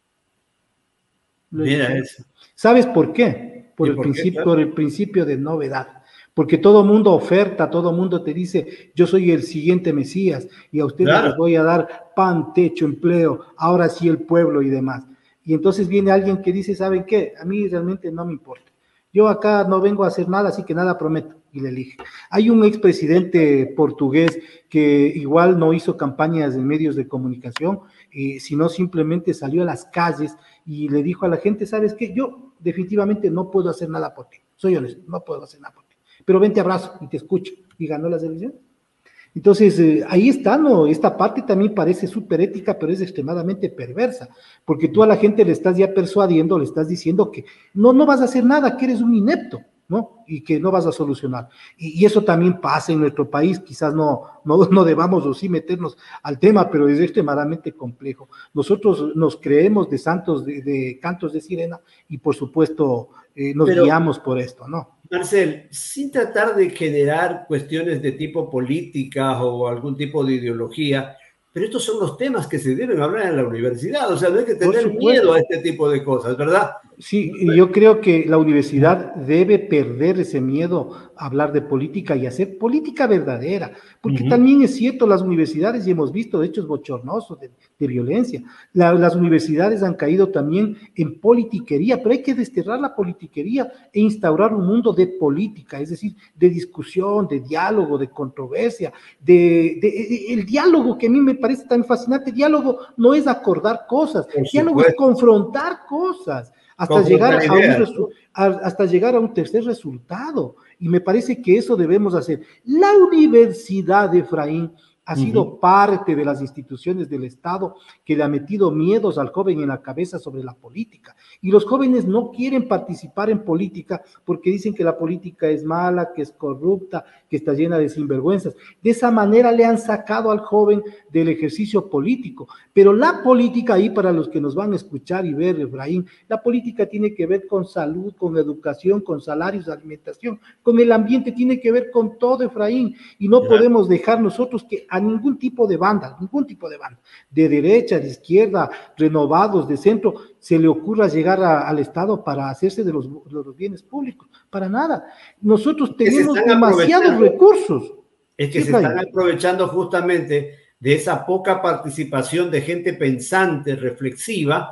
C: Lo
B: Mira
C: eligieron.
B: eso.
C: ¿Sabes por qué? Por, el, por, principio, qué? por el principio de novedad, porque todo mundo oferta, todo mundo te dice, yo soy el siguiente Mesías, y a ustedes claro. les voy a dar pan, techo, empleo, ahora sí el pueblo y demás. Y entonces viene alguien que dice, ¿saben qué? A mí realmente no me importa. Yo acá no vengo a hacer nada, así que nada prometo, y le elige. Hay un expresidente portugués que igual no hizo campañas en medios de comunicación, eh, sino simplemente salió a las calles y le dijo a la gente, ¿sabes qué? Yo definitivamente no puedo hacer nada por ti, soy honesto, no puedo hacer nada por ti, pero ven, te abrazo y te escucho, y ganó las elecciones. Entonces, eh, ahí está, ¿no? Esta parte también parece súper ética, pero es extremadamente perversa, porque tú a la gente le estás ya persuadiendo, le estás diciendo que no, no vas a hacer nada, que eres un inepto, ¿no? Y que no vas a solucionar. Y, y eso también pasa en nuestro país, quizás no, no, no debamos o sí meternos al tema, pero es extremadamente complejo. Nosotros nos creemos de santos, de, de cantos de sirena, y por supuesto eh, nos pero, guiamos por esto, ¿no?
B: Marcel, sin tratar de generar cuestiones de tipo política o algún tipo de ideología, pero estos son los temas que se deben hablar en la universidad, o sea, no hay que tener miedo a este tipo de cosas, ¿verdad?
C: Sí, yo creo que la universidad debe perder ese miedo a hablar de política y hacer política verdadera, porque uh-huh. también es cierto, las universidades, y hemos visto hechos bochornosos de, de violencia, la, las universidades han caído también en politiquería, pero hay que desterrar la politiquería e instaurar un mundo de política, es decir, de discusión, de diálogo, de controversia, de, de, de el diálogo que a mí me parece tan fascinante. Diálogo no es acordar cosas, diálogo es confrontar cosas. Hasta llegar, a un, hasta llegar a un tercer resultado. Y me parece que eso debemos hacer. La Universidad de Efraín ha sido uh-huh. parte de las instituciones del Estado que le ha metido miedos al joven en la cabeza sobre la política. Y los jóvenes no quieren participar en política porque dicen que la política es mala, que es corrupta, que está llena de sinvergüenzas. De esa manera le han sacado al joven del ejercicio político. Pero la política, ahí para los que nos van a escuchar y ver, Efraín, la política tiene que ver con salud, con educación, con salarios, alimentación, con el ambiente, tiene que ver con todo, Efraín. Y no yeah. podemos dejar nosotros que a ningún tipo de banda, ningún tipo de banda, de derecha, de izquierda, renovados, de centro, se le ocurra llegar a, al Estado para hacerse de los, de los bienes públicos, para nada. Nosotros tenemos demasiados recursos.
B: Es que sí, se están ahí. aprovechando justamente de esa poca participación de gente pensante, reflexiva,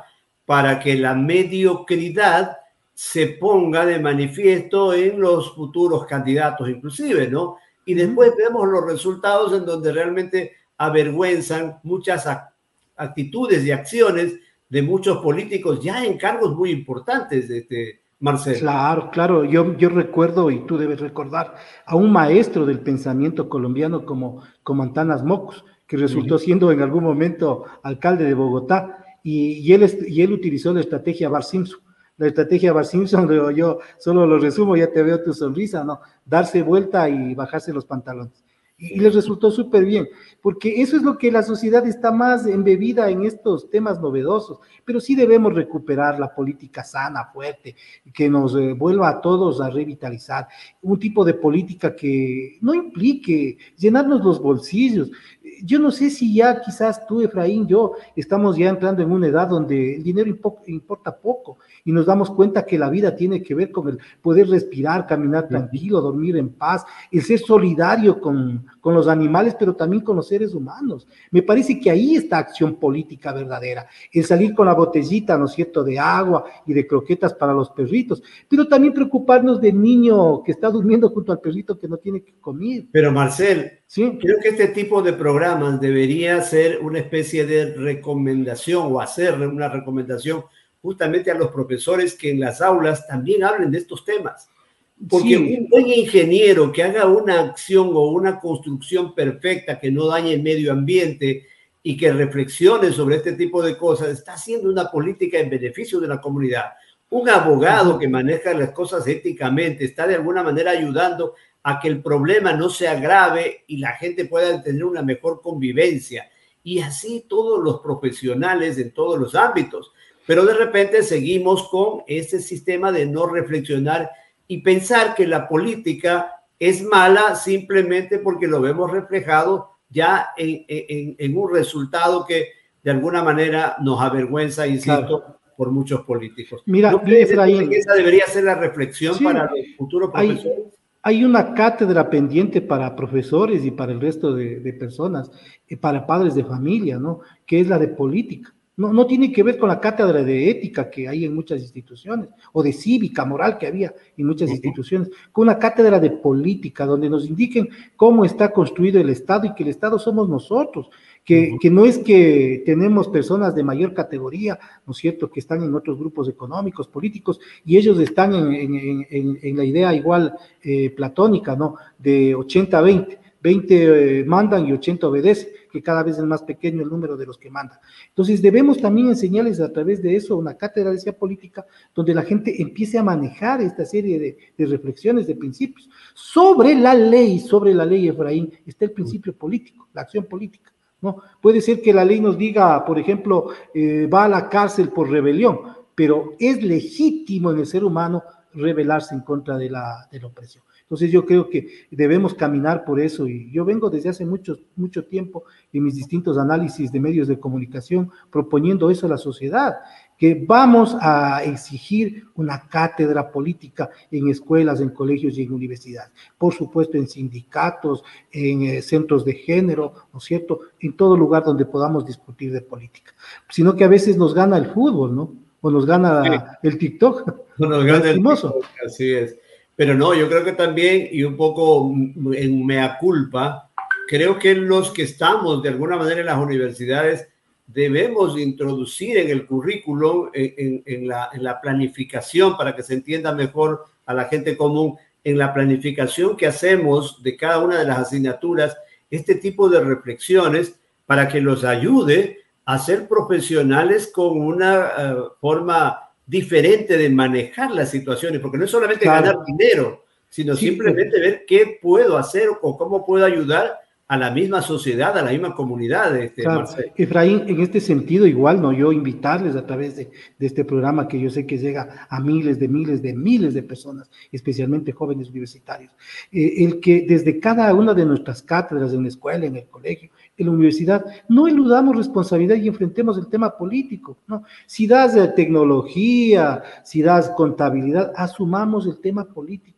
B: para que la mediocridad se ponga de manifiesto en los futuros candidatos inclusive, ¿no? Y después vemos los resultados en donde realmente avergüenzan muchas actitudes y acciones de muchos políticos ya en cargos muy importantes, este, Marcelo.
C: Claro, claro, yo, yo recuerdo, y tú debes recordar, a un maestro del pensamiento colombiano como, como Antanas Mocos, que resultó siendo en algún momento alcalde de Bogotá, y, y, él, y él utilizó la estrategia Bart Simpson. La estrategia Bart Simpson, yo solo lo resumo, ya te veo tu sonrisa, ¿no? Darse vuelta y bajarse los pantalones. Y les resultó súper bien, porque eso es lo que la sociedad está más embebida en estos temas novedosos, pero sí debemos recuperar la política sana, fuerte, que nos eh, vuelva a todos a revitalizar, un tipo de política que no implique llenarnos los bolsillos. Yo no sé si ya quizás tú, Efraín, yo estamos ya entrando en una edad donde el dinero impo importa poco y nos damos cuenta que la vida tiene que ver con el poder respirar, caminar tranquilo, dormir en paz, el ser solidario con, con los animales, pero también con los seres humanos. Me parece que ahí está acción política verdadera, el salir con la botellita, ¿no es cierto?, de agua y de croquetas para los perritos, pero también preocuparnos del niño que está durmiendo junto al perrito que no tiene que comer.
B: Pero Marcel,
C: ¿sí?
B: Creo que este tipo de programas debería ser una especie de recomendación o hacerle una recomendación justamente a los profesores que en las aulas también hablen de estos temas. Porque sí. un buen ingeniero que haga una acción o una construcción perfecta que no dañe el medio ambiente y que reflexione sobre este tipo de cosas, está haciendo una política en beneficio de la comunidad. Un abogado que maneja las cosas éticamente está de alguna manera ayudando a que el problema no se agrave y la gente pueda tener una mejor convivencia. Y así todos los profesionales en todos los ámbitos. Pero de repente seguimos con este sistema de no reflexionar y pensar que la política es mala simplemente porque lo vemos reflejado ya en, en, en un resultado que de alguna manera nos avergüenza, insisto, claro. por muchos políticos.
C: Mira,
B: ¿No crees que esa debería ser la reflexión sí, para los futuros profesores?
C: Hay, hay una cátedra pendiente para profesores y para el resto de, de personas, eh, para padres de familia, ¿no? Que es la de política. No, no tiene que ver con la cátedra de ética que hay en muchas instituciones, o de cívica, moral que había en muchas uh-huh. instituciones, con una cátedra de política, donde nos indiquen cómo está construido el Estado y que el Estado somos nosotros, que, uh-huh. que no es que tenemos personas de mayor categoría, ¿no es cierto?, que están en otros grupos económicos, políticos, y ellos están en, en, en, en la idea igual eh, platónica, ¿no?, de ochenta a veinte. veinte eh, mandan y ochenta obedecen, que cada vez es más pequeño el número de los que mandan. Entonces debemos también enseñarles a través de eso una cátedra de ciencia política donde la gente empiece a manejar esta serie de, de reflexiones, de principios. Sobre la ley, sobre la ley, Efraín, está el principio político, la acción política, ¿no? Puede ser que la ley nos diga, por ejemplo, eh, va a la cárcel por rebelión, pero es legítimo en el ser humano rebelarse en contra de la, de la opresión. Entonces yo creo que debemos caminar por eso y yo vengo desde hace mucho, mucho tiempo en mis distintos análisis de medios de comunicación proponiendo eso a la sociedad, que vamos a exigir una cátedra política en escuelas, en colegios y en universidades, por supuesto en sindicatos, en eh, centros de género, ¿no es cierto?, en todo lugar donde podamos discutir de política, sino que a veces nos gana el fútbol, ¿no?, o nos gana sí. el TikTok,
B: o nos gana el TikTok, así es. Pero no, yo creo que también, y un poco en mea culpa, creo que los que estamos de alguna manera en las universidades debemos introducir en el currículum, en, en, en, la, en la planificación, para que se entienda mejor a la gente común, en la planificación que hacemos de cada una de las asignaturas, este tipo de reflexiones para que los ayude a ser profesionales con una uh, forma diferente de manejar las situaciones, porque no es solamente claro. ganar dinero, sino sí, simplemente ver qué puedo hacer o cómo puedo ayudar a la misma sociedad, a la misma comunidad. Este,
C: claro. Efraín, en este sentido igual, ¿no? Yo invitarles a través de, de este programa que yo sé que llega a miles de miles de miles de personas, especialmente jóvenes universitarios, eh, el que desde cada una de nuestras cátedras en la escuela, en el colegio, en la universidad, no eludamos responsabilidad y enfrentemos el tema político, ¿no? Si das eh, tecnología, si das contabilidad, asumamos el tema político.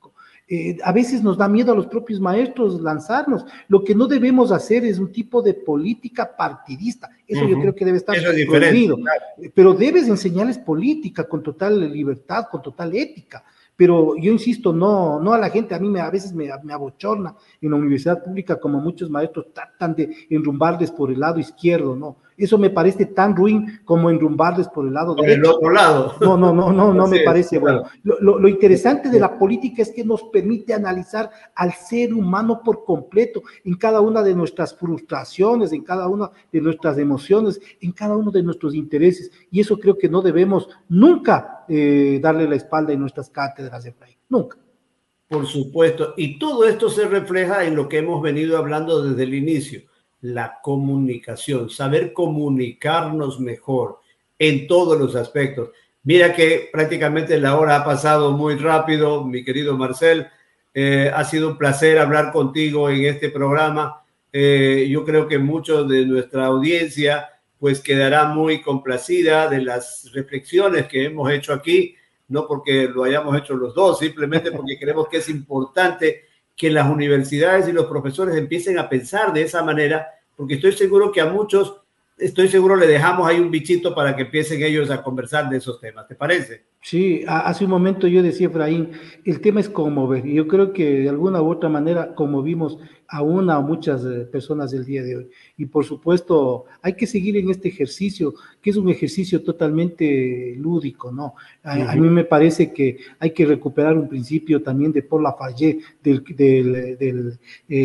C: Eh, a veces nos da miedo a los propios maestros lanzarnos. Lo que no debemos hacer es un tipo de política partidista. Eso uh-huh. yo creo que debe estar prohibido. Claro. Pero debes enseñarles política con total libertad, con total ética. Pero yo insisto, no, no a la gente, a mí me, a veces me, me abochorna en la universidad pública como muchos maestros tratan de enrumbarles por el lado izquierdo, ¿no? Eso me parece tan ruin como enrumbarles por el lado
B: por
C: derecho.
B: el otro lado.
C: No, no, no, no, no
B: sí,
C: me parece
B: claro.
C: bueno. Lo, lo, lo interesante de la política es que nos permite analizar al ser humano por completo, en cada una de nuestras frustraciones, en cada una de nuestras emociones, en cada uno de nuestros intereses. Y eso creo que no debemos nunca eh, darle la espalda en nuestras cátedras de Efraín. Nunca.
B: Por supuesto. Y todo esto se refleja en lo que hemos venido hablando desde el inicio. La comunicación, saber comunicarnos mejor en todos los aspectos. Mira que prácticamente la hora ha pasado muy rápido, mi querido Marcel. Eh, ha sido un placer hablar contigo en este programa. Eh, yo creo que mucho de nuestra audiencia pues quedará muy complacida de las reflexiones que hemos hecho aquí, no porque lo hayamos hecho los dos, simplemente porque creemos que es importante que las universidades y los profesores empiecen a pensar de esa manera, porque estoy seguro que a muchos, estoy seguro le dejamos ahí un bichito para que empiecen ellos a conversar de esos temas. ¿Te parece?
C: Sí, hace un momento yo decía, Efraín, el tema es conmover, y yo creo que de alguna u otra manera conmovimos a una o muchas personas del día de hoy. Y por supuesto, hay que seguir en este ejercicio, que es un ejercicio totalmente lúdico, ¿no? A, uh-huh. a mí me parece que hay que recuperar un principio también de Paul Lafargue, del, del, del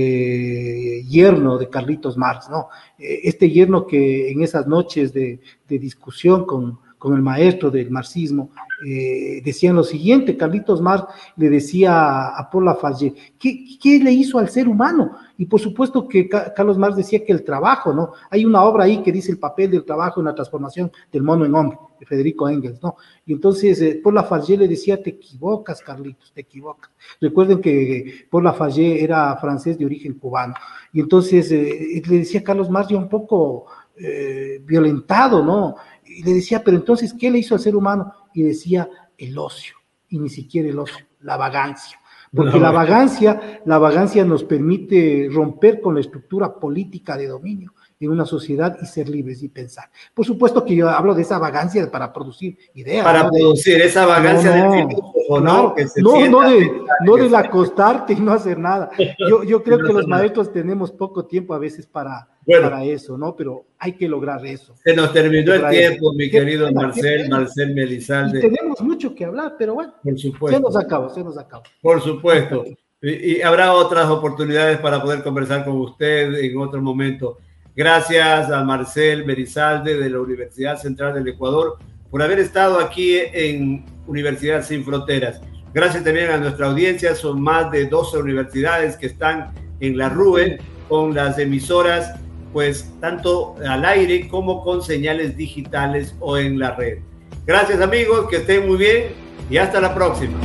C: eh, yerno de Carlitos Marx, ¿no? Este yerno que en esas noches de, de discusión con, con el maestro del marxismo, eh, decían lo siguiente. Carlitos Marx le decía a Paul Lafargue, ¿qué, ¿qué le hizo al ser humano? Y por supuesto que Carlos Marx decía que el trabajo, ¿no? Hay una obra ahí que dice el papel del trabajo en la transformación del mono en hombre, de Federico Engels, ¿no? Y entonces eh, Paul Lafargue le decía, te equivocas, Carlitos, te equivocas. Recuerden que Paul Lafargue era francés de origen cubano. Y entonces eh, le decía a Carlos Marx ya un poco eh, violentado, ¿no? Y le decía, pero entonces, ¿qué le hizo al ser humano? Y decía, el ocio, y ni siquiera el ocio, la vagancia. Porque no, la vagancia, la vagancia nos permite romper con la estructura política de dominio en una sociedad y ser libres y pensar. Por supuesto que yo hablo de esa vagancia para producir ideas.
B: Para
C: ¿no?
B: producir esa vagancia
C: no, no,
B: del filósofo, ¿no?
C: Claro,
B: Que se
C: no, no, de, no
B: que
C: del acostarte y no hacer nada. Yo, yo creo que los maestros tenemos poco tiempo a veces para, bueno, para eso, ¿no? Pero hay que lograr eso.
B: Se nos terminó el tiempo, eso. mi querido
C: ¿Qué,
B: Marcel,
C: qué,
B: Marcel Melizalde.
C: Y tenemos mucho que hablar, pero bueno,
B: por supuesto.
C: se nos acabó, se nos acabó.
B: Por supuesto. Y, y habrá otras oportunidades para poder conversar con usted en otro momento. Gracias a Marcel Melizalde de la Universidad Central del Ecuador por haber estado aquí en Universidad Sin Fronteras. Gracias también a nuestra audiencia, son más de doce universidades que están en la RUE con las emisoras, pues tanto al aire como con señales digitales o en la red. Gracias amigos, que estén muy bien y hasta la próxima.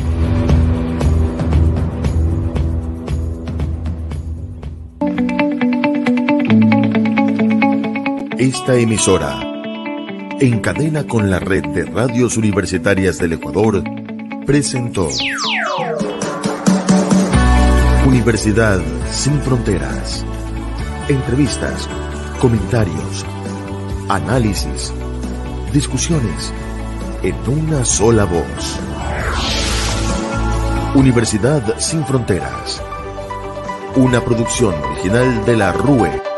A: Esta emisora, en cadena con la red de radios universitarias del Ecuador, presentó Universidad Sin Fronteras. Entrevistas, comentarios, análisis, discusiones, en una sola voz. Universidad Sin Fronteras, una producción original de la RUE.